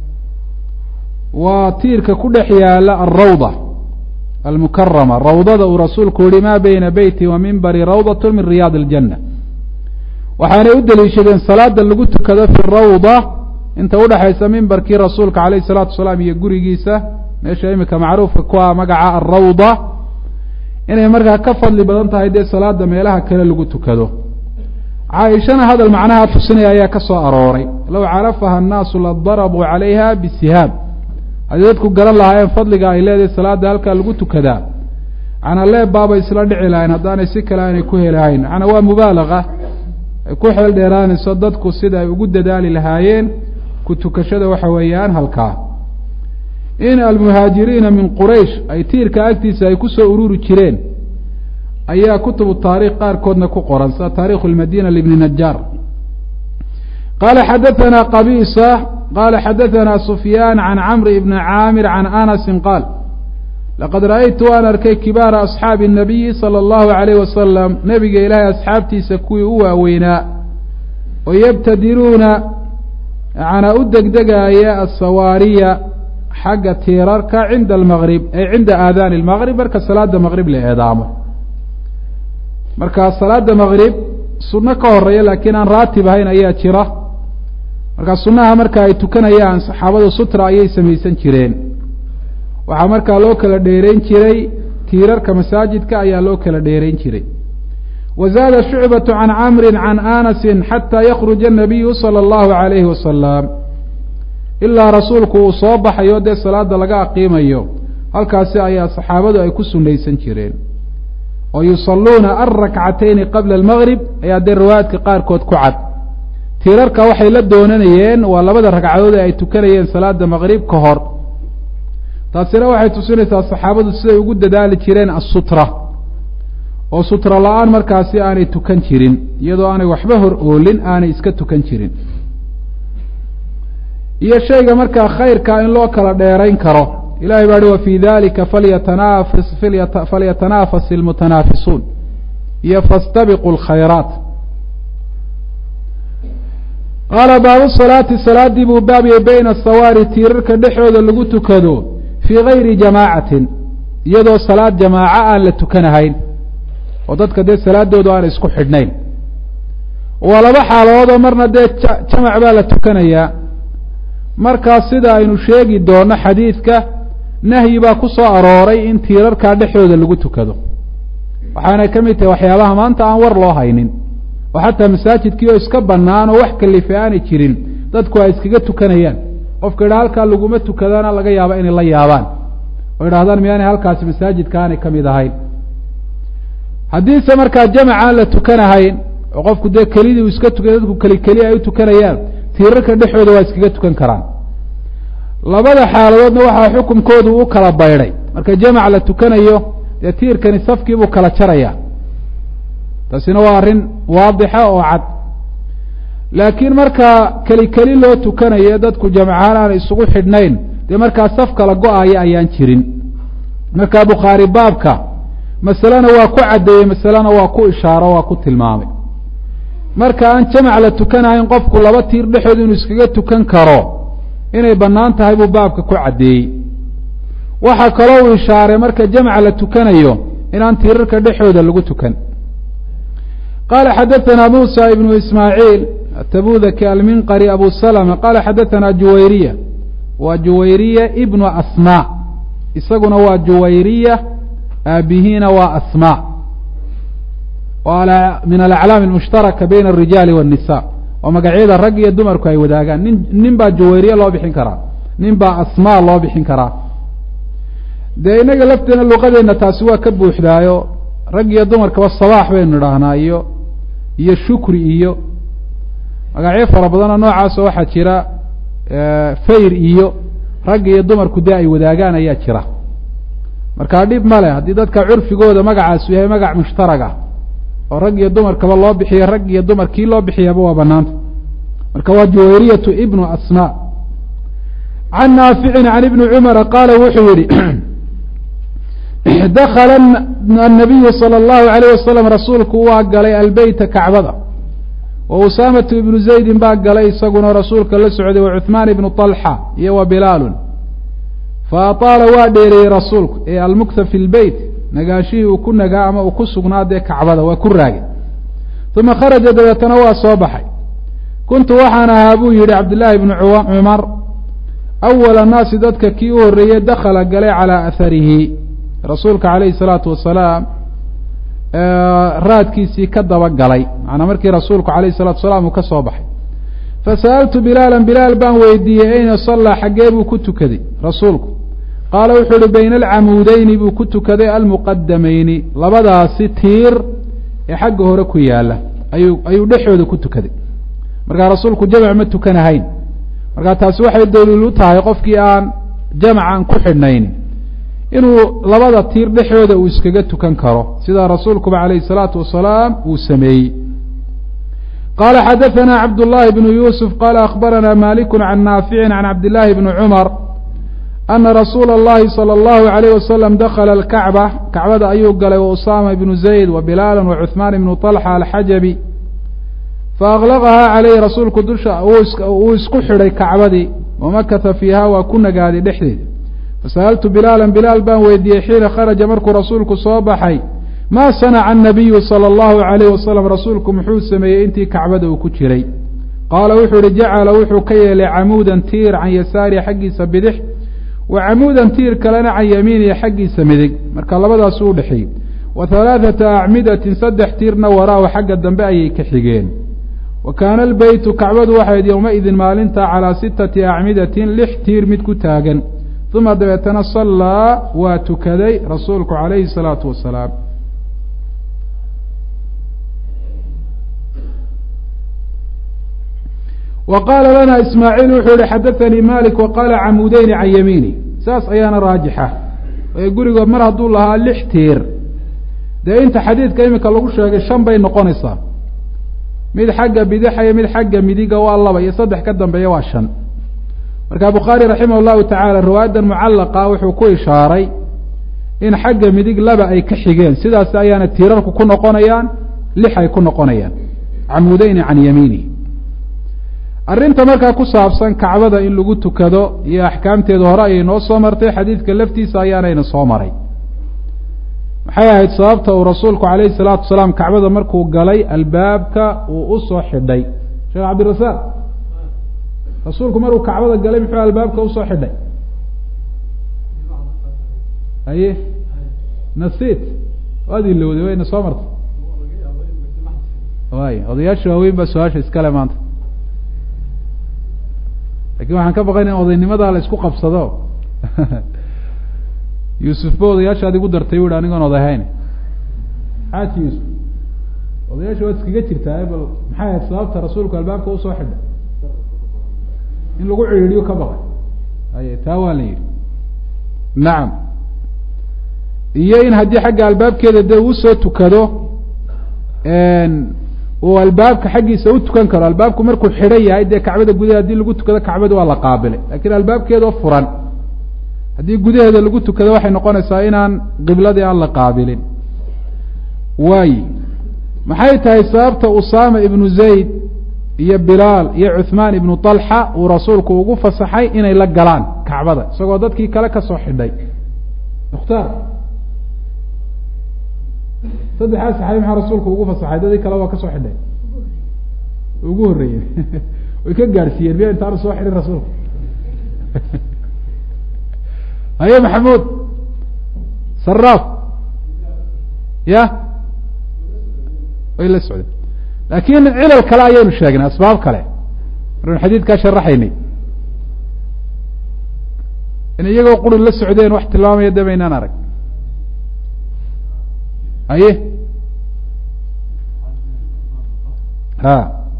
waa tiirka ku dhex yaala alrawda almukarama rawdada uu rasuulku yihi maa bayna beyti wa mimbari rawdat min riyaad اljanna waxaanay u deliishadeen salaada lagu tukado fi rawda inta udhexaysa mimbarkii rasuulka calayhi salaatu wasalaam iyo gurigiisa meesha imika macruufka ku ah magaca alrawda inay markaa ka fadli badan tahay dee salaada meelaha kale lagu tukado caaishana hadal macnaha tusinaya ayaa ka soo arooray low carafaha annaasu ladarabuu calayha bisihaab haddii dadku garan lahaayeen fadliga ay leedahay salaada halkaa lagu tukadaa macnaa leebbaabay isla dhici lahayn haddaanay si kale aanay ku helahayn macnaa waa mubaalaga ay ku xeel dheeraanayso dadku sida ay ugu dadaali lahaayeen ku tukashada waxa weeyaan halkaa in almuhaajiriina min quraysh ay tiirka agtiisa ay ku soo ururi jireen ayaa kutubu taariikh qaarkoodna ku qoran sida taarikhu lmadina libni najaar qaala xadaثana qabisa qala xadaثana sufyaan can camri ibni caamir can anasi qaal laqad ra'aytu waan arkay kibaara asxaabi الnabiyi salى اllahu عalayh wasalam nebiga ilaahay asxaabtiisa kuwii u waaweynaa oo yabtadiruuna yanaa u degdegaaya asawaariya xagga tiirarka cinda almaqrib ay cinda aadaani اlmaqrib marka salaada maqrib la eedaamo markaa salaada maqrib sunno ka horeeya laakiin aan raatib ahayn ayaa jira markaa sunnaha marka ay tukanayaan saxaabadu sutra ayay samaysan jireen waxaa markaa loo kala dheerayn jiray tiirarka masaajidka ayaa loo kala dheerayn jiray wazaada shucbatu can camrin can anasin xataa yakruja anabiyu sala allahu calayhi wasalam ilaa rasuulku uu soo baxayo dee salaada laga aqiimayo halkaasi ayaa saxaabadu ay ku sunnaysan jireen oo yusalluuna alrakcatayni qabla almaqrib ayaa dee riwaayaadka qaarkood ku cad tiirarka waxay la doonanayeen waa labada ragcadood ee ay tukanayeen salaada maqrib ka hor taasina waxay tusinaysaa saxaabadu siday ugu dadaali jireen assutra oo sutra la-aan markaasi aanay tukan jirin iyadoo aanay waxba hor oolin aanay iska tukan jirin iyo shayga markaa khayrkaa in loo kala dheerayn karo ilahay baa hi wa fii dalika falyatanafas ilmutanaafisuun iyo fastabiqu lkhayraat qaala baabu salaati salaadii buu baabiyey bayna asawaari tiirarka dhexooda lagu tukado fii gayri jamaacatin iyadoo salaad jamaaco aan la tukanahayn oo dadka dee salaadoodu aan isku xidhnayn waa laba xaaladoodoo marna dee jamac baa la tukanayaa markaas sida aynu sheegi doono xadiidka nahyi baa ku soo arooray in tiirarkaa dhexdooda lagu tukado waxaanay ka mid tahay waxyaabaha maanta aan war loo haynin oo xataa masaajidkii oo iska bannaan oo wax kalife aanay jirin dadku ay iskaga tukanayaan qofka idhaa halkaa laguma tukadana laga yaaba inay la yaabaan oo idhahdaan miyaanay halkaasi masaajidka aanay ka mid ahayn haddiise markaa jamac aan la tukanahayn oo qofku dee kelidii uu iska tukay dadku keli ay u tukanayaan tiirarka dhexooda waa iskaga tukan karaan labada xaaladoodna waxaa xukunkoodu u kala baydhay marka jamac la tukanayo dee tiirkani safkiibuu kala jaraya taasina waa arrin waadixa oo cad laakiin markaa keli loo tukanayo dadku jamcahaan aan isugu xidhnayn dee markaa saf kala go-aya ayaan jirin markaa bukhaari baabka masalena waa ku caddeeyey masalena waa ku ishaaro waa ku tilmaamay marka aan jamac la tukanahayn qofku laba tiir dhexood inuu iskaga tukan karo inay bannaan tahay buu baabka ku caddeeyey waxaa kaloo uu ishaaray marka jamac la tukanayo inaan tiirarka dhexooda lagu tukan qaala xadaثana musa ibnu ismaaciil atabudaki alminqari abu salma qaala xadaثana juwayriya waa juwayriya ibnu asma isaguna waa juwayriya aabihiina waa asma min alaclaam almushtaraka bayna alrijaali waالnisa oo magacyada rag iyo dumarku ay wadaagaan nin baa juwayriye loo bixin karaa nin baa asmaa loo bixin karaa dee inaga lafteena luqadeenna taasi waa ka buuxdaayo rag iyo dumarkaba sabaax baynu idhaahnaa iyo shukri iyo magacyo fara badanoo noocaasoo waxaa jira fayr iyo rag iyo dumarku dee ay wadaagaan ayaa jira markaa dhib ma leh haddii dadka curfigooda magacaasu yahay magac mushtarag ah oo rag iyo dumarkaba loo bixiyo rag iyo dumar kii loo bixiyaba waa banaanta marka waa juwayriyatu ibnu asma can naaficin can ibni cumara qaala wuxuu yihi dakala annabiyu salى اllahu alayh wasalam rasuulku waa galay albeyta kacbada wa usaamatu ibnu zaydin baa galay isaguna rasuulka la socday wa cuثmaan ibnu طalxa iyo wa bilaalun faataala waa dheereeyey rasuulku ee almukta fi lbeyt nagaashihii uu ku nagaa ama uu ku sugnaa dee kacbada waa ku raagay uma kharaja dabeetana waa soo baxay kuntu waxaan ahaa buu yihi cabdillaahi bnu cumar awala naasi dadka kii u horreeyey dakhala galay calaa aharihi rasuulka calayhi salaatu wasalaam raadkiisii ka daba galay macnaa markii rasuulku calayhi salatu wasalaam uu ka soo baxay fasa'altu bilaalan bilaal baan weydiiyey ayna sallaa xaggee buu ku tukaday rasuulku qaala wuxuu uhi bayna alcamuudeyni buu ku tukaday almuqadamayni labadaasi tiir ee xagga hore ku yaala ayuu dhexooda ku tukaday markaa rasuulku jamac ma tukanahayn markaa taasi waxay daliil u tahay qofkii aan jamacan ku xidhnayn inuu labada tiir dhexooda uu iskaga tukan karo sidaa rasuulkuba calayhi الsalaatu wasalaam uu sameeyey qaala xadaثana cabdullaahi bnu yuusuf qaala akhbarana maliku can naaficin can cabdillaahi bni cumar ana rasuula اllahi salى اllahu عalayh wasalam dakala alkacba kacbada ayuu galay wa usaama ibnu zayd wa bilaala wa cuثmaan ibnu طalxa alxajabi faaklaqahaa calayhi rasuulku dusha uu isku xidhay kacbadii wamakata fiiha waa ku nagaaday dhexdeeda fasa'altu bilaalan bilaal baan weydiiyey xiina kharaja markuu rasuulku soo baxay ma sanaca الnabiyu salى اllahu عalayh wasalam rasuulku muxuu sameeyey intii kacbada uu ku jiray qaala wuxuu uhi jacala wuxuu ka yeelay camuudan tiir can yasaarihi xaggiisa bidix wa camuudan tiir kalena can yamiinihi xaggiisa midig marka labadaasu u dhexeeyey wa halaaثata acmidatin saddex tiirna waraahu xagga dambe ayay ka xigeen wa kaana albeytu kacbadu waxayd yowmaidin maalinta calىa 6 acmidatin 6 tiir mid ku taagan uma dabeetana sallaa waa tukaday rasuulku calayhi الsalaatu wasalaam wa qaala lana ismaaciil wuxuu yihi xadaanii malik waqaala camuudeyni can yamiini saas ayaana raajixa gurigood mar hadduu lahaa 6 tiir dee inta xadiidka imika lagu sheegay 5 bay noqonaysaa mid xagga bidixa iyo mid xagga midiga waa 2 iyo 3 ka dambeeya waa 5 marka bukhaari raximah اllahu tacaala riwaayadan mucallaqa wuxuu ku ishaaray in xagga midig 2 ay ka xigeen sidaas ayaana tiirarku ku noqonayaan 6 ay ku noqonayaan camuudeyni can yamiini arrinta markaa ku saabsan kacbada in lagu tukado iyo axkaamteeda hore ayay noo soo martay xadiidka laftiisa ayaanayna soo maray maxay ahayd sababta uu rasuulku calayhi الsalaatu wasalaam kacbada markuu galay albaabka uu u soo xidhay sheekh cabdirasaaq rasuulku markuu kacbada galay muxuu albaabka usoo xidhay haye nasiit waad ilowday wayna soo martay way odayaasha waaweyn baa su-aasha iskale maanta lakin waxaan ka baqayn in odaynimada la isku qabsado yuusuf ba odayaashaad igu dartay u hi anigoon odahayn xaaji yuusuf odayaasha waad iskaga jirtaa bal maxay ahayd sababta rasuulku albaabka usoo xidhay in lagu cihiiriyo ka baqay aye taa waa la yidhi nacam iyo in haddii xagga albaabkeeda dee uusoo tukado uu albaabka xaggiisa u tukan karo albaabku markuu xidhan yahay dee kacbada gudaheeda hadii lagu tukado kacbada waa la qaabilay lakin albaabkeedao furan haddii gudaheeda lagu tukado waxay noqonaysaa inaan qibladii aan la qaabilin waayi maxay tahay sababta usaama ibnu zayd iyo bilaal iyo cuثmaan ibnu طalxa uu rasuulku ugu fasaxay inay la galaan kacbada isagoo dadkii kale kasoo xidhay mukhtaar saddexaas saxaabi maxaa rasuulku ugu fasaxay dadii kale waa kasoo xidhay ugu horreeyey way ka gaadhsiiyeen miya intaanu soo xidhin rasuulku haye maxamuud saraaf ya way la socdeen laakin cilal kale ayaynu sheegnay asbaab kale maraynu xadiidkaa sharaxaynay in iyagoo quri la socdeen wax tilmaamaya de baynaan arag haye ha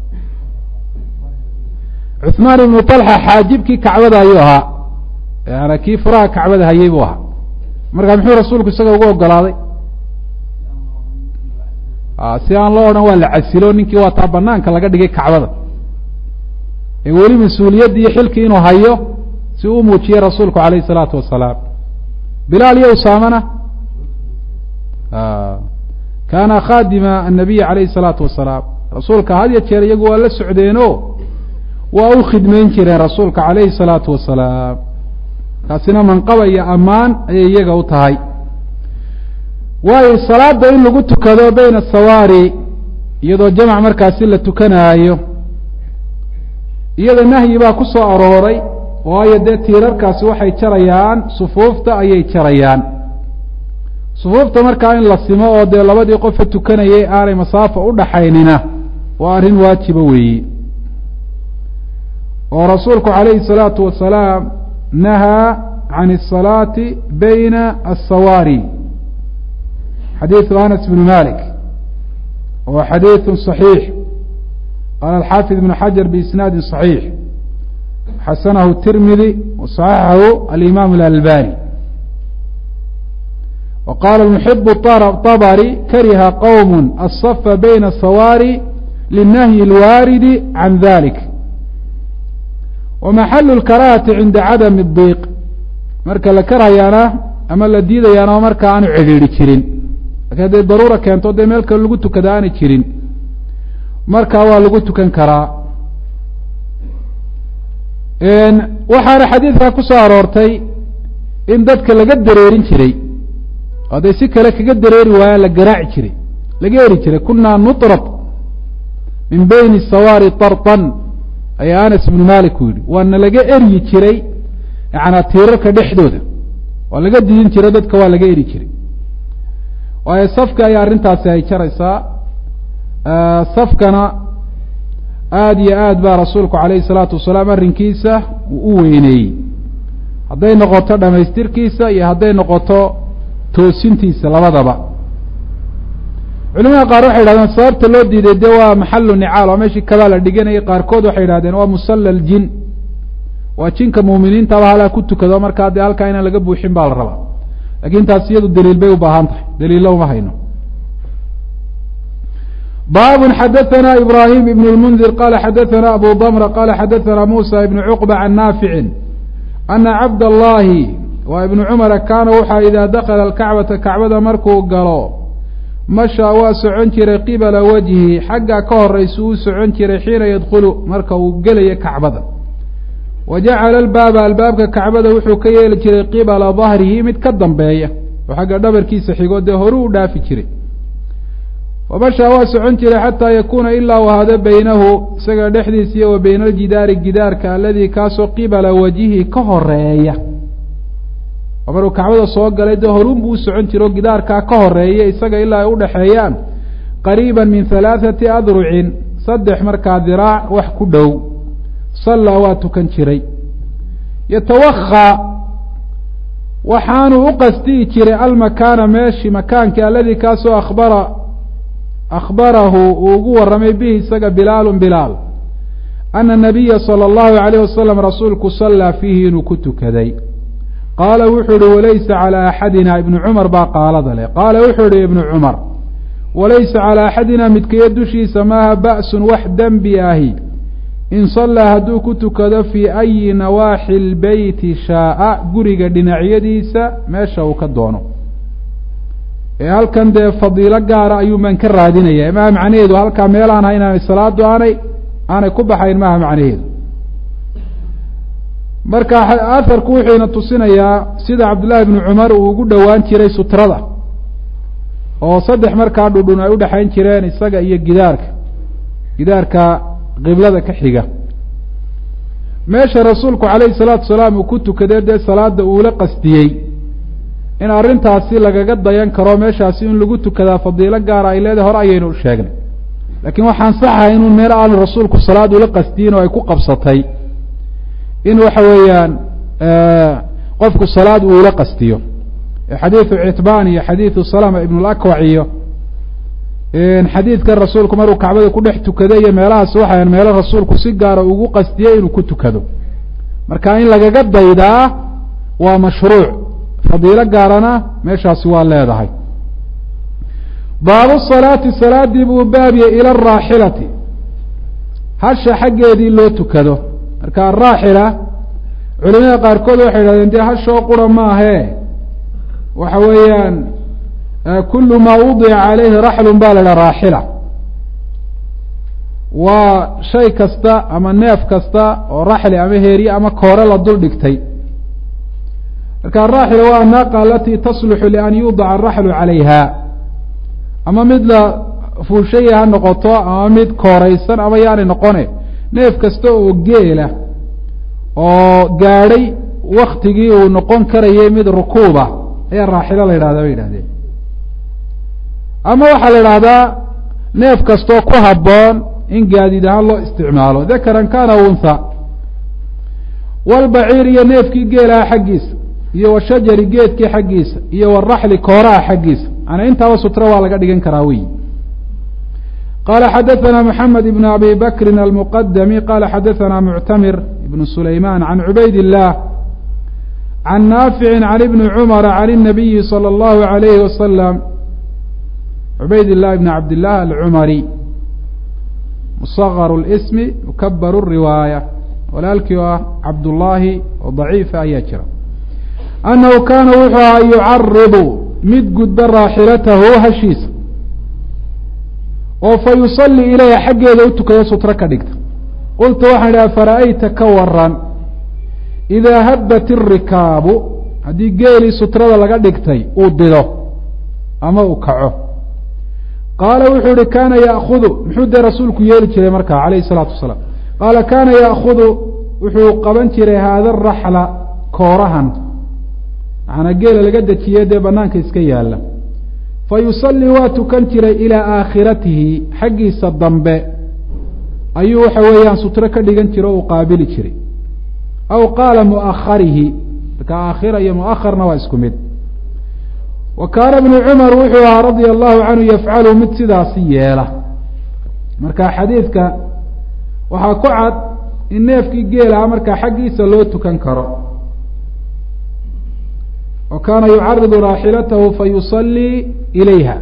cuثmaan ibnu طalxa xaajibkii kacbada ayuu ahaa yaani kii furaha kacbada hayay buu ahaa marka muxuu rasuulku isaga ugu ogolaaday si aan loo odhan waa la casilo ninkii waa taa banaanka laga dhigay kacbada ee weli mas-uuliyaddi iyo xilkii inuu hayo si uu muujiyey rasuulku alayh الsalaatu wasalaam bilaal iyo usaamana kaana khaadima الnabiy alayh الsalaatu wasalaam rasuulka had ya jeer iyagu waa la socdeeno waa u khidmayn jireen rasuulka alayhi الsalaatu wasalaam taasina manqaba iyo ammaan ayay iyaga u tahay waayo salaada in lagu tukado bayna asawaari iyadoo jamc markaasi la tukanaayo iyada nahyi baa ku soo arooray waayo dee tiirarkaasi waxay jarayaan sufuufta ayay jarayaan sufuufta markaa in la simo oo dee labadii qofa tukanayay aanay masaafo udhaxaynina waa arrin waajiba weeyi oo rasuulku calayhi الsalaatu wasalaam nahaa can الsalaati bayna aلsawaari xadiiثu anas bn malik wa xadiiثu صaxiix qaala alxaafid ibn xajar biisnaadi صaxiix xasanahu الtirmidi waصaxaxahu alimam اlalbani wa qaala muxib طabri kariha qowm aلصfa bayna الsawaari linahyi اlwaaridi can dalik wamaxalu اlkarahati cinda cadami الdiiq marka la karhayaana ama la diidayaana marka aanu cidhiidhi jirin lakin hadday daruura keento dee meel kale lagu tukada aanay jirin markaa waa lagu tukan karaa waxaana xadiidkaa ku soo aroortay in dadka laga dareerin jiray hadday si kale kaga dareeri waayaan la garaaci jiray laga eri jiray kunaa nutrab min bayni sawaari tartan ayaa anas ibnu malik u yidhi waana laga eryi jiray yacanaa tiirarka dhexdooda waa laga didin jiray dadka waa laga eri jiray waayo safka ayaa arrintaasi ay jaraysaa safkana aada iyo aad baa rasuulku calayhi salaatu wasalaam arrinkiisa uu u weyneeyey hadday noqoto dhamaystirkiisa iyo hadday noqoto toosintiisa labadaba culimada qaar waxay yidhahdeen sababta loo diiday dee waa maxalu nicaal waa meeshii kabaa la dhiganayay qaarkood waxay yidhahdeen waa musalla aljin waa jinka muuminiintaba halaa ku tukado markaa dee halkaa inaan laga buuxin baa la rabaa lakin taas iyadu daliil bay u baahan tahay daliilla uma hayno bab xadaثna ibrahim ibn اlmundir qala xadaثna abu dmra qala xadaثna musa ibn cuqba can naafici ana cabd allahi waa ibnu cumara kaana waxaa idaa dakala alkacbata kacbada markuu galo mashaa waa socon jiray qibala wajhi xagga ka horaysa uu socon jiray xiina yadkulu marka uu gelayo kacbada wa jacala albaaba albaabka kacbada wuxuu ka yeeli jiray qibala dahrihi mid ka dambeeya oo xagga dhabarkiisa xigo dee horuu u dhaafi jiray wamashaa waa socon jiray xataa yakuuna ilaa u ahaado beynahu isaga dhexdiisa iyo wa beyna aljidaari gidaarka aladii kaasoo qibala wajihi ka horeeya oo maruu kacbada soo galay dee horunbuu u socon jiro gidaarkaa ka horeeya isaga ilaa ay udhaxeeyaan qariiba min 3 adrucin 3 markaa diraac wax ku dhow sallaa waa tukan jiray yatawakhaa waxaanu u qasdiyi jiray almakaana meeshi makaankii aladii kaasoo akhbarahu uu ugu warramay bihi isaga bilaalun bilaal ana nabiya sala allahu alayh wasalam rasuulku sallaa fiihi inuu ku tukaday qaala wuxuu ihi walaysa calaa axadina ibnu cumar baa qaalada leh qaala wuxuu ihi ibnu cumar walaysa calaa axadina midkayo dushiisa maaha ba'sun wax dembi ahi in sallaa hadduu ku tukado fii ayi nawaaxi lbeyti shaaa guriga dhinacyadiisa meesha uu ka doono ee halkan dee fadiilo gaara ayuu maan ka raadinaya maaha macnaheedu halkaa meel aan ha inaanay salaadu aanay ku baxayn maaha macnaheedu marka aharku wuxuuna tusinayaa sida cabdullaahi ibnu cumar uu ugu dhowaan jiray sutrada oo 3 markaa dhudhun ay udhexayn jireen isaga iyo gidaarka qiblada ka xiga meesha rasuulku calayhi salaatu wasalaam uu ku tukaday dee salaada uula qastiyey in arrintaasi lagaga dayan karo meeshaasi in lagu tukadaa fadiilo gaara ay leedahay hore ayaynu u sheegnay laakiin waxaan saxahay inuu meel aanu rasuulku salaad ula qastiyin oo ay ku qabsatay in waxa weeyaan qofku salaad uu ula qastiyo xadiiثu citbaan iyo xadiiثu salama ibn اlakwac iyo xadiidkan rasuulku maruu kacbada ku dhex tukaday iyo meelahaas waxayan meelo rasuulku si gaara ugu qastiyey inuu ku tukado marka in lagaga daydaa waa mashruuc fadiilo gaarana meeshaasi waa leedahay baabu salaati salaadii buu baabiyey ila araaxilati hasha xaggeedii loo tukado marka araaxila culimada qaarkood waxay yidhahdeen dee hashoo qura maahe waxa weeyaan kulu maa wudica calayhi raxlun baa la idhaha raaxila waa shay kasta ama neef kasta oo raxli ama heeriye ama koore la dul dhigtay marka araaxila waa anaaqa alatii tasluxu lian yudaca araxlu calayha ama mid la fuushaya ha noqoto ama mid kooraysan ama yaanay noqone neef kasta oo geela oo gaadhay waktigii uu noqon karayay mid rukuuba ayaa raaxilo la yidhahdaa bay yidhahdeen ama waxaa la idhaahdaa neef kastoo ku habboon in gaadiid ahaan loo isticmaalo dakaran kana untha walbaciir iyo neefkii geelaha xaggiisa iyo washajari geedkii xaggiisa iyo waraxli kooraha xaggiisa ana intaaba sutra waa laga dhigan karaa wey qala xadaثna mحamed ibn abi bakri almqdmi qala xadaثna muctamir ibn sulayman can cubayd الlah can naafici can ibni cumara can الnabiyi slى اllahu عalayhi wasalam cubayd الlah ibn cabd الlah alcumari musغr اsmi mukabr الriwaayة walaalkii oo ah cabdullaahi oo daciifa ayaa jira annahu kaana wuxuu ahaa yucaribu mid gudba raaxilatahu hashiisa oo fa yusalli ilayha xaggeeda u tukado sutro ka dhigta qultu waxaan idhi afara'ayta ka waran idaa habbat irikaabu haddii geelii sutrada laga dhigtay uu dido ama uu kaco qaala wuxuu yihi kaana ya'kudu muxuu dee rasuulku yeeli jiray markaa calayhi salaatu wasalaam qaala kaana ya'kudu wuxuu qaban jiray haada araxla koorahan macnaa geela laga dejiye dee banaanka iska yaalla fa yusallii waa tukan jiray ilaa aakhiratihi xaggiisa dambe ayuu waxa weeyaan sutro ka dhigan jira o uu qaabili jiray aw qaala mu'akharihi marka aakhira iyo mu'akharna waa isku mid wa kaana ibnu cumar wuxuu ahaa radia allahu canhu yafcalu mid sidaasi yeela marka xadiidka waxaa ku cad in neefkii geelaha markaa xaggiisa loo tukan karo wa kaana yucaridu raaxilatahu fayusallii ilayha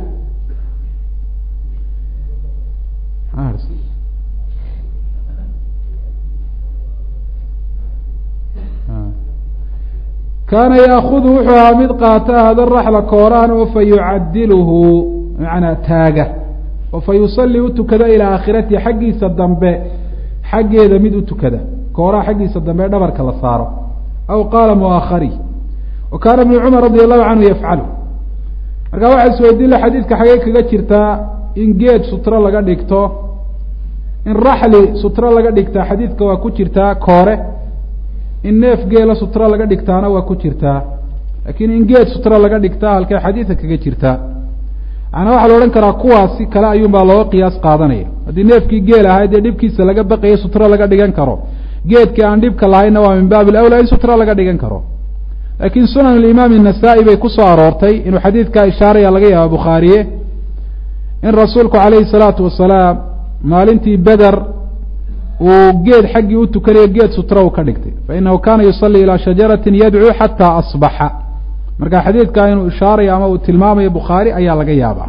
kaana yaakudu wuxuu ahaa mid qaata hada raxla kooraan oo fa yucadiluhu manaa taaga oo fa yusallii u tukada ilaa aakhiratihi xaggiisa dambe xaggeeda mid u tukada kooraha xaggiisa dambe dhabarka la saaro aw qaala mu'akhari wa kaana ibnu cumar radia allahu canhu yafcalu markaa waxaa isweydiin la xadiidka xagee kaga jirtaa in geed sutro laga dhigto in raxli sutro laga dhigtaa xadiidka waa ku jirtaa koore in neef geela sutro laga dhigtaana waa ku jirtaa laakiin in geed sutro laga dhigtaa halkay xadiidka kaga jirtaa macnaa waxaa la odhan karaa kuwaasi kale ayuunbaa looga qiyaas qaadanaya haddii neefkii geel ahay dee dhibkiisa laga baqaya sutro laga dhigan karo geedkii aan dhibka lahayna waa min baabi alawlaa in sutro laga dhigan karo laakiin sunan alimaam الnasaa-i bay ku soo aroortay inuu xadiidkaa ishaaraya laga yaaba bukhaariye in rasuulku calayhi الsalaatu wasalaam maalintii beder uu geed xaggii u tukanayo geed sutro uu ka dhigtay fainahu kana yusallii ilaa shajarati yadcuu xataa asbaxa marka xadiidkaa inuu ishaarayo ama uu tilmaamayo bukhaari ayaa laga yaabaa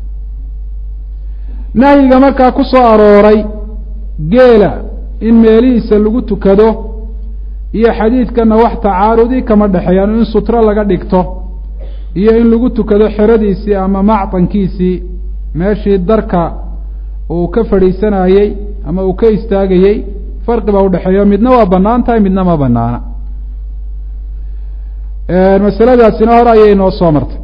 nahyiga markaa ku soo arooray geela in meelihiisa lagu tukado iyo xadiidkana wax tacaarudi kama dhexeeyaan in sutro laga dhigto iyo in lagu tukado xeradiisii ama mactankiisii meeshii darka uu ka fadhiisanayey ama uu ka istaagayey farqi baa udhexeeyo midna waa banaan tahay midna ma banaana masaladaasina hore ayay noo soo martay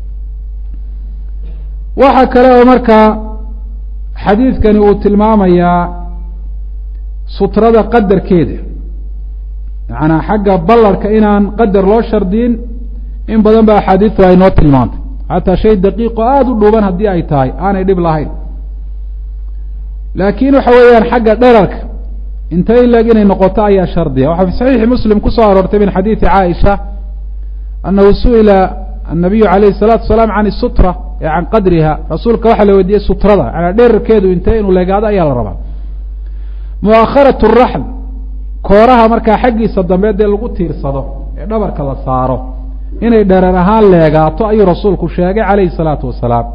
waxa kale oo markaa xadiidkani uu tilmaamayaa sutrada qadarkeeda macanaa xagga ballarhka inaan qadar loo shardiyin in badan ba axaadiistu ay noo tilmaantay xataa shay daqiiqo aada u dhuuban haddii ay tahay aanay dhib lahayn laakiin waxa weeyaan xagga dherarka intay leg inay noqoto ayaa shardiya waxaa fi saxiixi muslim kusoo aroortay min xadiidi caaisha annahu su'ila annabiyu calayhi الsalaatu wasalaam can isutra ee can qadriha rasuulka waxaa la weydiiyey sutrada manaa dherarkeedu intee inuu leegaado ayaa la rabaa mu'akharat raxl kooraha markaa xaggiisa dambe dee lagu tiirsado ee dhabarka la saaro inay dherer ahaan leegaato ayuu rasuulku sheegay calayhi الsalaatu wasalaam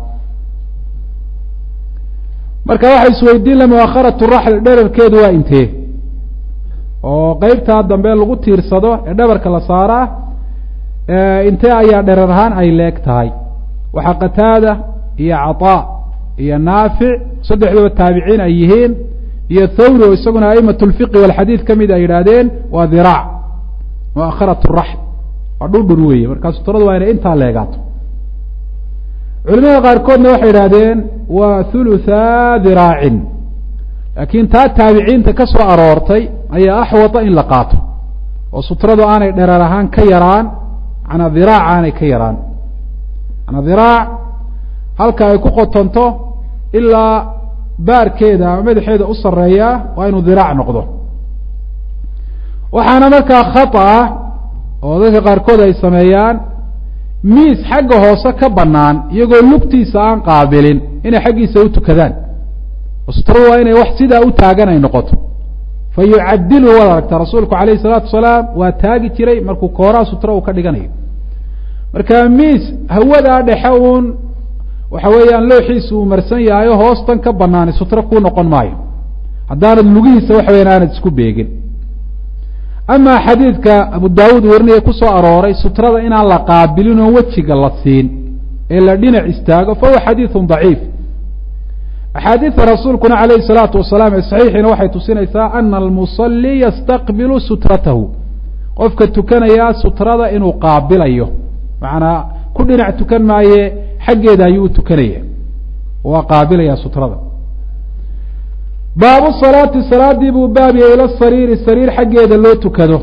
marka waxay isweydiin la mu'akharat raxl dherarkeedu waa intee oo qeybtaa dambe lagu tiirsado ee dhabarka la saaraa intee ayaa dherer ahaan ay leeg tahay waxaa qataada iyo caطaa iyo naafic saddexdooda taabiciin ay yihiin iyo thawri oo isaguna a'imat اlfiqi walxadiid ka mid ay yidhaahdeen waa diraac mu'akharat raxl waa dhudhur weeye markaa sutradu waa inay intaa leegaato culimada qaarkoodna waxay yidhaahdeen waa huluthaa diraacin laakiin taa taabiciinta ka soo aroortay ayaa axwata in la qaato oo sutradu aanay dherer ahaan ka yaraan manaa diraac aanay ka yaraan manaa diraac halka ay ku qotonto ilaa baarkeeda ama madaxeeda u sareeyaa waa inuu diraac noqdo waxaana markaa khata ah oo dadka qaarkood ay sameeyaan miis xagga hoose ka banaan iyagoo lugtiisa aan qaabilin inay xaggiisa u tukadaan sutradu waa inay wax sidaa u taagan ay noqoto fa yucadilu waad aragta rasuulku calayhi الsalaatu wasalaam waa taagi jiray markuu kooraha sutra uu ka dhiganayo marka miis hawadaa dhexe uun waxa weeyaan looxiisa uu marsan yahay oo hoostan ka banaani sutro kuu noqon maayo haddaanad lugihiisa waxa weyaan aanad isku beegin amaa xadiidka abu daawuud warinaya ku soo arooray sutrada inaan la qaabilin oo wejiga la siin ee la dhinac istaago fa huwa xadiidun daciif axaadiidta rasuulkuna calayhi الsalaatu wasalaam ee saxiixiina waxay tusinaysaa ana almusalli yastaqbilu sutratahu qofka tukanayaa sutrada inuu qaabilayo macnaa ku dhinac tukan maaye xaggeeda ayuu tukanaya waa qaabilaya sutrada. baabu salaati salaadii buu baabiyay ila sariiri sariir xaggeeda loo tukado.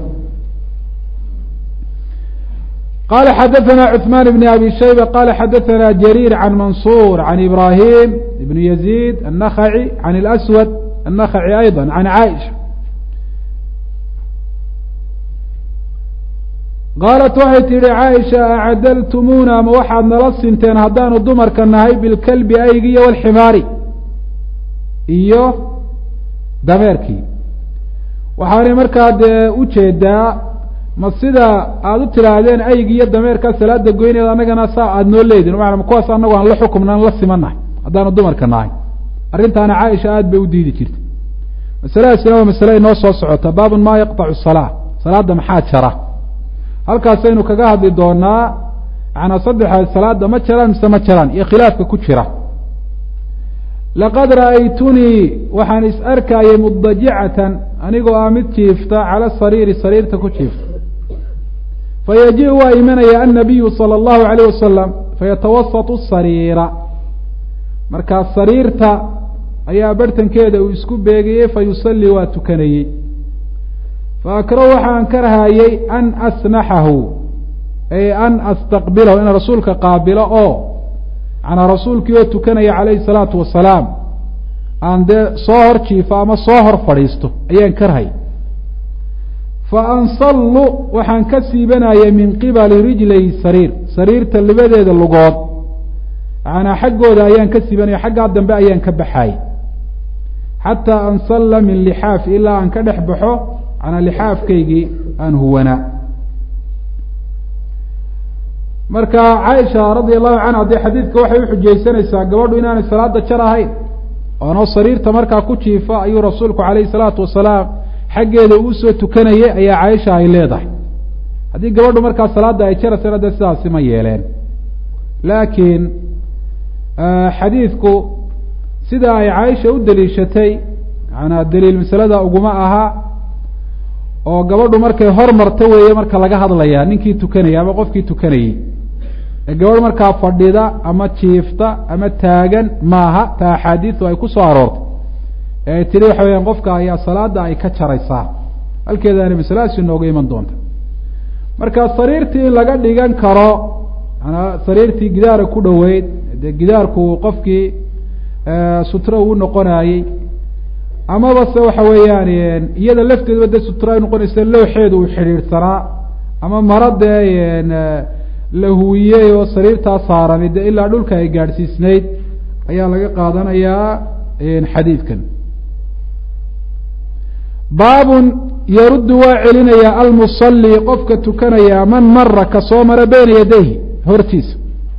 qala xadaثna cثman بn abi shayba qala xadaثna jrيr can mansur can ibrahim ibn yazid النkhaعي can اlأswad النkhaعي ayضا can caaisha qaalat waxay tihi caaisha acadaltumuuna ma waxaad nala sinteen haddaanu dumarka nahay bilkalbi aygi iyo wاlximaari iyo dameerkii. waxaanay markaa dee ujeedaa ma sida aada u tiraahdeen aygi iyo dameerkaa salaada goyneed annagana saa aada noo leedin maana kuwaas anagu aan la xukumnan la simannahay haddaanu dumarka nahay. arrintaana caaisha aada bay u diidi jirtay. masaladaasina waa masale inoo soo socota baabun maa yaqطacu salaa salaada maxaa jara. halkaasaynu kaga hadli doonaa manaa saddexaad salaada ma jaraan mise ma jaraan iyo khilaafka ku jira. laqad ra'aytunii waxaan is arkayay mudajicatan anigoo ah mid jiifta cala sariiri sariirta ku jiifta. fayaji waa imanaya annabiyu salى اllahu alayh wasalam fayatawasatu sariira markaa sariirta ayaa barhtankeeda uu isku beegayey fayusallii waa tukanayey. faakrahu waxaan karahayey an asnaxahu ay an astaqbilahu in rasuulka qaabilo oo manaa rasuulkii oo tukanaya calayhi الsalaatu wasalaam aan dee soo hor jiifo ama soo hor fadhiisto ayaan karhay. faansallu waxaan ka siibanayay min qibali rijlay sariir sariirta labadeeda lugood manaa xaggooda ayaan ka siibanaya xaggaa dambe ayaan ka baxayay xataa ansalla min lixaafi ilaa aan ka dhex baxo manaa lixaafkaygii aan huwanaa. marka caaisha radia allahu canha dee xadiidka waxay uxujaysanaysaa gabadhu inaanay salaada jar ahayn oonoo sariirta markaa ku jiifa ayuu rasuulku calayhi salaatu wasalaam xaggeeda uu soo tukanayay ayaa caaisha ay leedahay. haddii gabadhu markaa salaada ay jaraysana dee sidaasi ma yeeleen. laakiin xadiidku sida ay caaisha u daliishatay manaa daliil masalada uguma aha oo gabadhu markay hormarta weeye marka laga hadlayaa ninkii tukanayay ama qofkii tukanayey. gabadh markaa fadhida ama jiifta ama taagan maaha ta axaadiidu ay ku soo aroortay ee tiri waxa weyaan qofka ayaa salaada ay ka jaraysaa halkeedaana masaladaasi nooga iman doonta. marka sariirtii in laga dhigan karo manaa sariirtii gidaara ku dhoweyd dee gidaarku qofkii sutro uu noqonayey amaba se waxa weeyaan iyada lafteedba dee sutro ay noqonaysa looxeedu uu xidhiidhsanaa ama mara dee la huwiyey oo sariirtaa saarani dee ilaa dhulka ay gaadhsiisnayd ayaa laga qaadanayaa xadiidkan. baabun yaruddu waa celinaya almusalli qofka tukanaya man mara ka soo mara beyna yadayhi hortiisa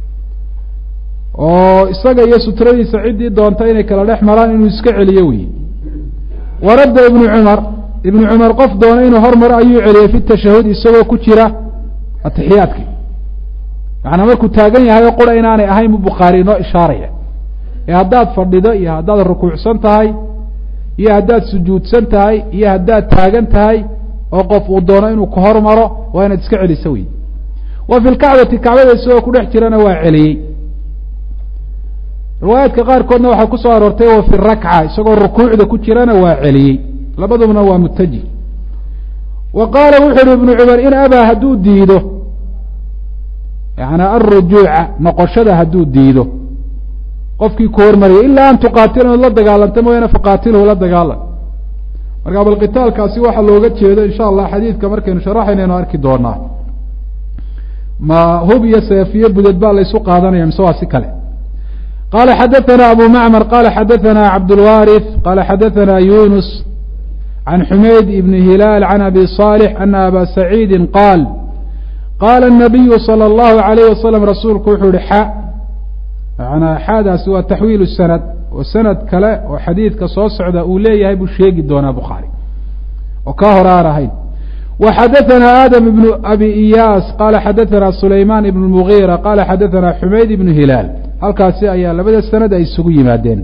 oo isaga iyo sutradiisa ciddii doonta inay kala dhex maraan inuu iska celiyo wey. waradda ibnu cumar qof doona inuu hormaro ayuu celiyey fi tashahud isagoo ku jira atixiyaadka manaa markuu taagan yahay oo qura inaanay ahayn bu bukhaari inoo ishaaraya ee haddaad fadhido iyo haddaad rukuucsan tahay iyo haddaad sujuudsan tahay iyo haddaad taagan tahay oo qof uu doono inuu ka hormaro waa inaad iska celiso wey. wa fi lkacbati kacbada isagoo ku dhex jirana waa celiyey. riwaayaadka qaarkoodna waxaa ku soo aroortay wa fi rakca isagoo rukuucda ku jirana waa celiyey. labadubna waa mutajih. wa qaala wuxu uhi ibnu cumar in abaa hadduu diido yanaa alrujuuca noqoshada hadduu diido qofkii ku hormariyay ilaa an tuqaatila ood la dagaalanta mooyaane faqaatilhu la dagaalan. marka bal qitaalkaasi waxaa looga jeedo insha allah xadiidka markaynu sharaxaynaynu arki doonaa. ma hub iyo seefiyo budad baa laysu qaadanaya mise waa si kale. qala xadaثna abu macmar qala xadaثna cabdاlwarith qala xadaثna yunus can xumayd ibn hilaal can abi صالح ana aba saciidi qaal qaala الnabiyu salى اllahu عalayh wasalam rasuulku wuxuu ihi manaa xaadaasi waa taxwiil sanad oo sanad kale oo xadiidka soo socda uu leeyahay buu sheegi doonaa bukhaari oo ka hor aan ahayn. wa xadaثna aadam ibn abi iyaas qala xadaثna sulayman ibn اmugiira qala xadaثna xumayd ibn hilaal. halkaasi ayaa labada sanad ay isugu yimaadeen.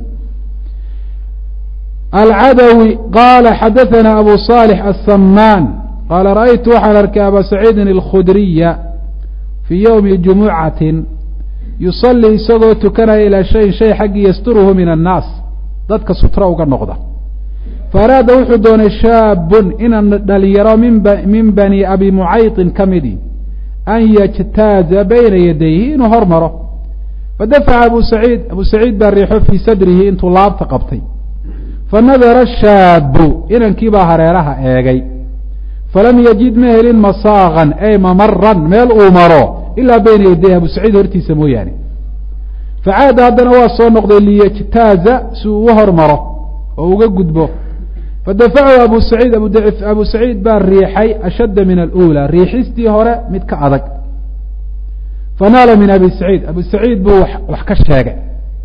alcadawi qaala xadaثna abu صالح aلsamaan qaala ra'aytu waxaan arkay aba saciidin اlkhudriya fii ywmi jumucatin yusallii isagoo tukanaya ilaa shayin shay xaggii yasturuhu min annaas dadka sutro uga noqda faaraada wuxuu doonay shaabun inaan dhalinyaro min bani abi mucaytin ka midi an yajtaaza bayna yadayhi inuu hor maro fadafaca abu saciid baa riixo fii sadrihi intuu laabta qabtay fanadara shaabu inankii baa hareeraha eegay falam yajid ma helin masaaqan ay mamaran meel uu maro ilaa bayna yadayhi abu saciid hortiisa mooyaane facaada haddana waa soo noqday liyajtaaza si uu u hormaro oo uga gudbo fadafacahu abu saciid baa riixay ashadda min alأulى riixistii hore mid ka adag fanaala min abi saciid buu wax ka sheegay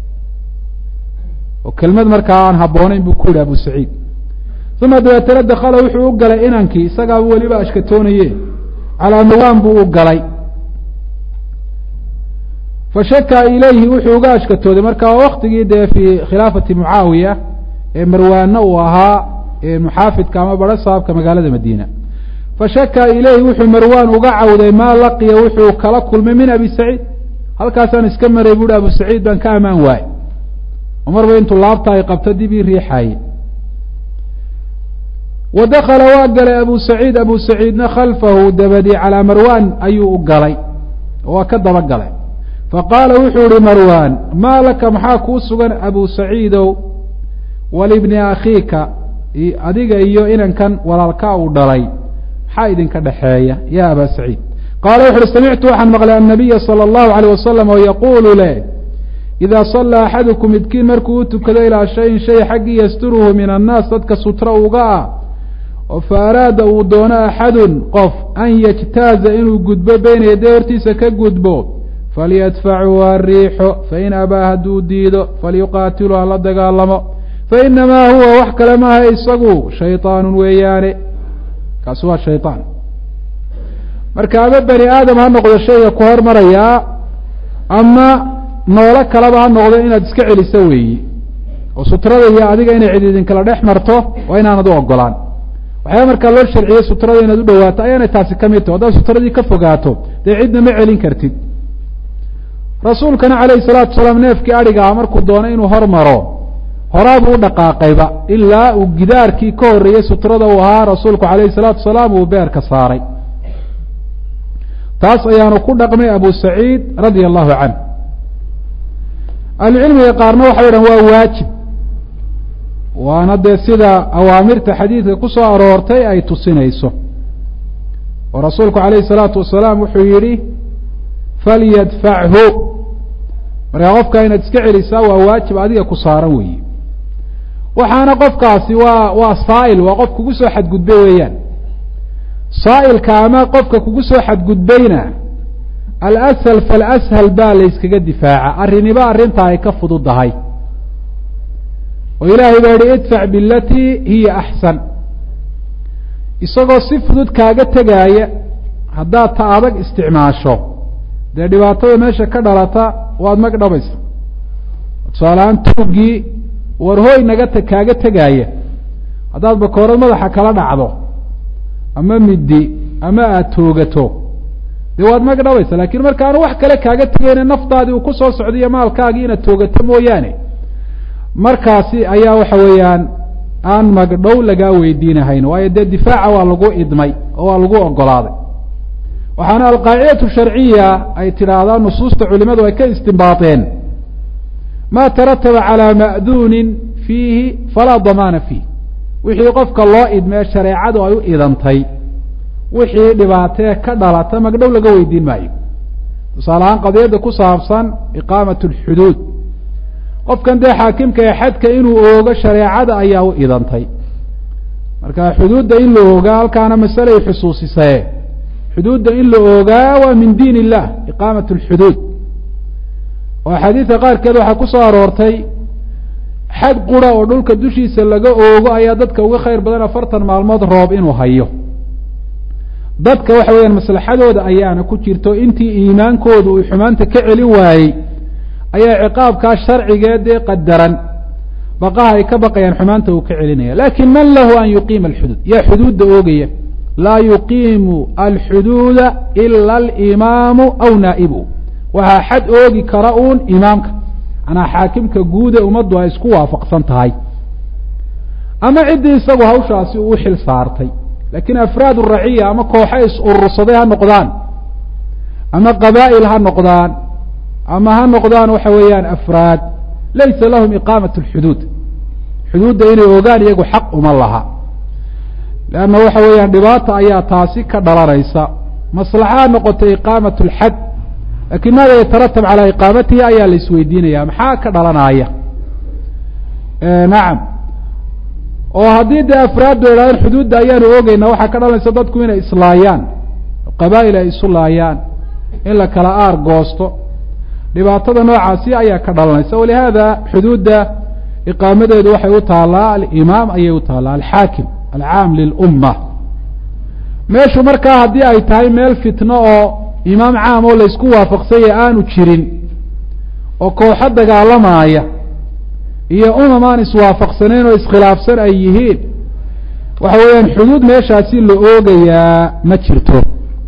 oo kelmad markaa aan habboonayn buu ku yihi abu saciid uma dabeetana dakala wuxuu u galay inankii isagaaba weliba ashkatoonaye calaa marwaan buu u galay fashakaa ilayhi wuxuu uga ashkatooday marka waa waktigii dee fii khilaafati mucaawiya ee marwaanna uu ahaa muxaafidka ama baro saabka magaalada madiina fashakaa ilayhi wuxuu marwaan uga cawday maa laqiya wuxuu kala kulmay min abi saciid halkaasaan iska maray buuhi abu saciid baan ka amaan waayey oo marba intuu laabta ay qabto dib ii riixaye wa dakala waa galay abu saciidna khalfahu dabadi calaa marwaan ayuu u galay oo waa ka daba galay faqaala wuxuu ihi marwaan maa laka maxaa kuu sugan abu saciidow walibni akhiika adiga iyo inankan walaalkaa uu dhalay maxaa idinka dhexeeya ya aba saciid qaala wuxu uhi samictu waxaan maqlay annabiya salى اllahu alيyh wasalam oo yaquulu leh idaa sallaa axadukum midkiin markuu u tukado ilaa shayin shay xaggii yasturuhu min annaas dadka sutra uga ah oo fa araada uu doono axadun qof an yajtaaza inuu gudbo beyna yaday hortiisa ka gudbo falyadfachu ha riixo fain abaa hadduu diido falyuqaatilu ha la dagaalamo fainamaa huwa wax kale maaha isagu shayطaanu weeyaane kaasi waa shayطaan marka ama bani aadam ha noqdo shayga ku hormarayaa ama noolo kaleba ha noqdo inaad iska celiso weeyi oo sutrada iyo adiga inay cid idinkala dhex marto waa inaanad u ogolaan waxyaaba markaa loo sharciyey sutrada inaad u dhawaato ayaanay taasi ka mid taho haddaad sutradii ka fogaato dee cidna ma celin kartid rasuulkana calayhi salaatu wasalaam neefkii adhigaa markuu doono inuu hormaro horaabuu u dhaqaaqayba ilaa uu gidaarkii ka horreeyey sutrada uu ahaa rasuulku calayhi salaatu wasalaam uu beerka saaray taas ayaanu ku dhaqmay abu saciid radia allahu canh ahlucilmiga qaarna waxay dhahan waa waajib waana dee sida awaamirta xadiidka ku soo aroortay ay tusinayso oo rasuulku calayhi salaatu wasalaam wuxuu yidhi falyadfachu markaa qofka inaad iska celisaa waa waajib adiga ku saaran weeye waxaana qofkaasi waa saa'il waa qof kugu soo xadgudbay weeyaan saa'ilka ama qofka kugu soo xadgudbayna alashal falashal baa layskaga difaaca arriniba arrintaa ay ka fududahay oo ilaahay baa yihi idfac bilatii hiya axsan isagoo si fudud kaaga tegaaya haddaad ta adag isticmaasho dee dhibaatada meesha ka dhalata waad mag dhabaysa tusaaleahaan tuuggii warhooy kaaga tegaaya haddaad bakoorad madaxa kala dhacdo ama middi ama aada toogato dee waad mag dhabaysa laakiin markaanu wax kale kaaga tegayna naftaadii uu ku soo socdiyo maalkaagii inaad toogato mooyaane markaasi ayaa waxa weeyaan aan magdhow lagaa weydiinahayn waayo dee difaaca waa lagu idmay oo waa lagu ogolaaday waxaana alqaacidatu sharciya ay tidhaahdaan nusuusta culimadu ay ka istinbaaطeen ma tarataba calىa ma'duunin fiihi falaa damaana fiih wixii qofka loo idmee shareecadu ay u idantay wixii dhibaatee ka dhalata magdhow laga weydiin maayo tusaale ahaan qadiyadda ku saabsan iqaamat اlxuduud qofkan dee xaakimka ee xadka inuu oogo shareecada ayaa u idantay marka xuduudda in la oogaa halkaana masalay xusuusisaye xuduudda in la oogaa waa min diin illah iqaamat اlxuduud oo axaadiidka qaarkeed waxaa ku soo aroortay xad qura oo dhulka dushiisa laga oogo ayaa dadka uga khayr badan 40 maalmood roob inuu hayo dadka waxa weeyaan maslaxadooda ayaana ku jirto intii iimaankoodu uu xumaanta ka celin waayey ayaa ciqaabkaa sharcigeedee qadaran baqaha ay ka baqayaan xumaanta uu ka celinaya lakin man lahu an yuqiima alxuduud yaa xuduudda oogaya laa yuqiimu alxuduuda ila alimaamu aw naa'ibu waxaa xad oogi kara uun imaamka manaa xaakimka guude ummaddu ay isku waafaqsan tahay ama ciddii isagu hawshaasi uu xil saartay laakiin afraad raciya ama kooxo is urursaday ha noqdaan ama qabaa'il ha noqdaan ama ha noqdaan waxa weeyaan afraad laysa lahum iqaamat اlxuduud xuduudda inay ogaan iyagu xaq uma laha leanna waxa weeyaan dhibaata ayaa taasi ka dhalanaysa maslaxa ha noqotay iqaamat اlxad lakin maada yataratab calaa iqaamatihi ayaa la isweydiinaya maxaa ka dhalanaya nacam oo haddii dee afraaddu idhahdeen xuduudda ayaanu ogeyna waxaa ka dhalanaysa dadku inay islaayaan qabaa'il ay isu laayaan in la kala aar goosto dhibaatada noocaasi ayaa ka dhalanaysa walihaada xuduudda iqaamadeedu waxay u taalaa alimaam ayay u taalaa alxaakim alcaam lilumma meeshu markaa haddii ay tahay meel fitno oo imaam caam oo laysku waafaqsanya aanu jirin oo kooxo dagaalamaaya iyo umam aan iswaafaqsanayn oo iskhilaafsan ay yihiin waxa weeyaan xuduud meeshaasi la oogayaa ma jirto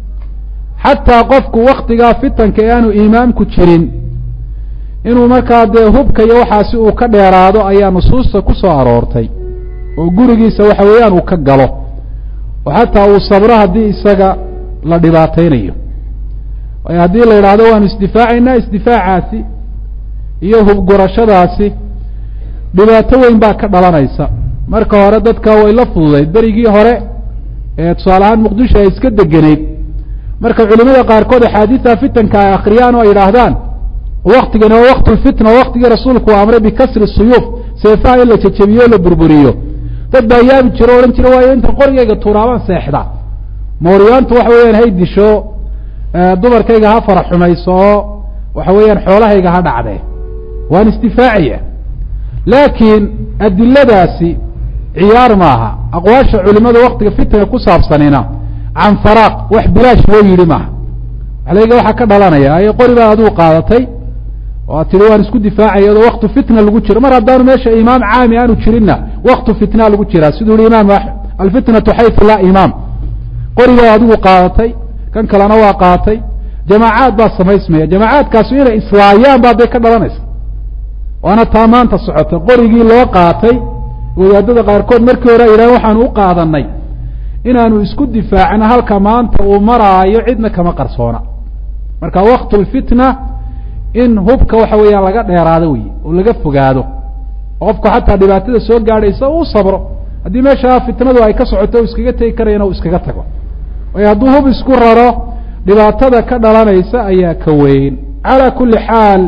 xataa qofku waktigaa fitanka ee aanu imaamku jirin inuu markaa dee hubka iyo waxaasi uu ka dheeraado ayaa nusuusta ku soo aroortay oo gurigiisa waxa weeyaan uu ka galo oo xataa uu sabro haddii isaga la dhibaateynayo waayo haddii la yidhaahdo waanu isdifaacaynaa isdifaacaasi iyo hubgurashadaasi dhibaato weyn baa ka dhalanaysa marka hore dadka way la fududeyd berigii hore ee tusaale ahaan muqdisho ay iska degeneyd marka culimada qaarkood axaadiista fitanka ay akriyaan oo ay yidhaahdaan waktigani waa waqtu lfitna waktigii rasuulku amray bikasri suyuuf seefaha in la jejebiyo o la burburiyo dad baa yaabi jiro o odhan jira waayo inta qorigayga tuuraabaan seexda mooryaantu waxa weeyaan hay disho dumarkayga ha fara xumayso oo waxa weeyaan xoolahayga ha dhacdee waan isdifaacaya laakiin adiladaasi ciyaar maaha aqwaasha culimada waktiga fitanka ku saabsanina can faraaq wax bilaash loo yidhi maaha alayga waxaa ka dhalanaya ay qori baad adigu qaadatay oo aad tihi waan isku difaacaya adoo waktu fitna lagu jiro mar haddaanu meesha imaam caami aanu jirinna waktu fitna lagu jiraa siduu yihi imaam axmed alfitnatu xaysu laa imaam qori baad adigu qaadatay kan kalena waa qaatay jamaacaad baa samaysmaya jamaacaadkaasu inay islaayaan baa day ka dhalanaysa waana taa maanta socota qorigii loo qaatay wadaadada qaarkood markii hore ay yidhahen waxaanu u qaadanay inaanu isku difaacno halka maanta uu maraayo cidna kama qarsoona marka waktu lfitna in hubka waxa weeyaan laga dheeraado wey oo laga fogaado oo qofku xataa dhibaatada soo gaadhaysa uu sabro haddii meesha fitnadu ay ka socoto u iskaga tegi karayana uu iskaga tago waayo hadduu hub isku raro dhibaatada ka dhalanaysa ayaa ka weyn calaa kuli xaal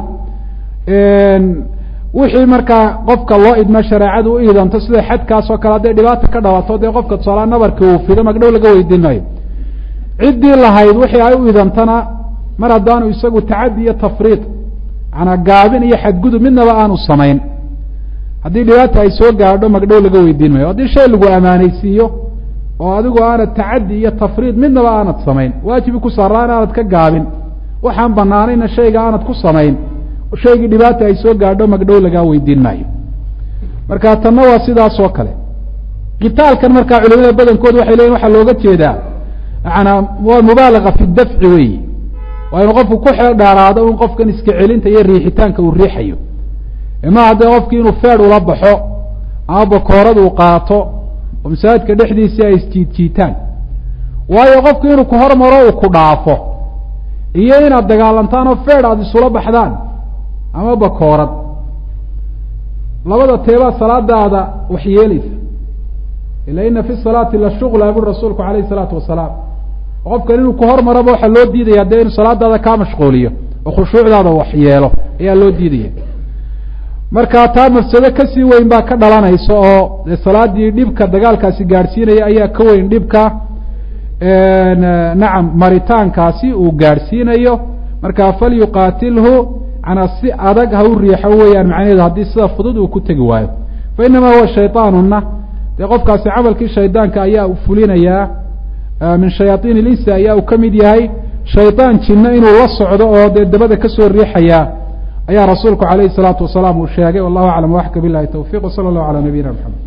wixii markaa qofka loo idmo shareecadu u iidanto sida xadkaas oo kale hadday dhibaata ka dhalato dee qofka tusaalaha nabarkii uu fido magdhow laga weydiin maayo ciddii lahayd wixii ay u idantana mar haddaanu isagu tacadi iyo tafriid manaa gaabin iyo xadgudub midnaba aanu samayn haddii dhibaata ay soo gaadho magdhow laga weydiin maayo haddii shay lagu amaanaysiiyo oo adigu aanad tacadi iyo tafriid midnaba aanad samayn waajibi ku saaraan aanad ka gaabin waxaan banaanayna shayga aanad ku samayn shaygii dhibaata ay soo gaadho magdhow lagaa weydiin maayo marka tanna waa sidaas oo kale qitaalkan markaa culimada badankood waxay leyihin waxaa looga jeedaa maanaa waa mubaalaga fi dafci weyi waa inu qofku ku xeel dhaaraado un qofkan iska celinta iyo riixitaanka uu riixayo ma haddee qofkii inuu feed ula baxo ama bakoorad uu qaato oo masaajidka dhexdiisii ay isjiidjiitaan waayo qofku inuu ku hormaro uu ku dhaafo iyo inaad dagaalantaan oo feed aada isula baxdaan ama bakoorad labada teebaa salaadaada wax yeelaysa ila ina fi salaati la shugla buri rasuulku alayh الsalaatu wasalaam qofkan inuu ku hormaraba waxaa loo diidaya dee inuu salaadaada kaa mashquuliyo oo khushuucdaada wax yeelo ayaa loo diidaya marka taa mafsado kasii weyn baa ka dhalanaysa oo dee salaadii dhibka dagaalkaasi gaadhsiinaya ayaa ka weyn dhibka nacam maritaankaasi uu gaadhsiinayo marka falyuqaatilhu manaa si adag ha u riixo weeyaan macnaheedu haddii sida fudud uu ku tegi waayo fa inamaa huwa shayطaanuna dee qofkaasi camalkii shaydaanka ayaa u fulinayaa min shayaaiin اlinsi ayaa uu ka mid yahay shayطaan jinno inuu la socdo oo dee dabada kasoo riixaya ayaa rasuulku alayh الsalaatu wasalaam uu sheegay wallahu aclam waxka bilahi tawfiq wsala اllahu alى nabiyina mxamed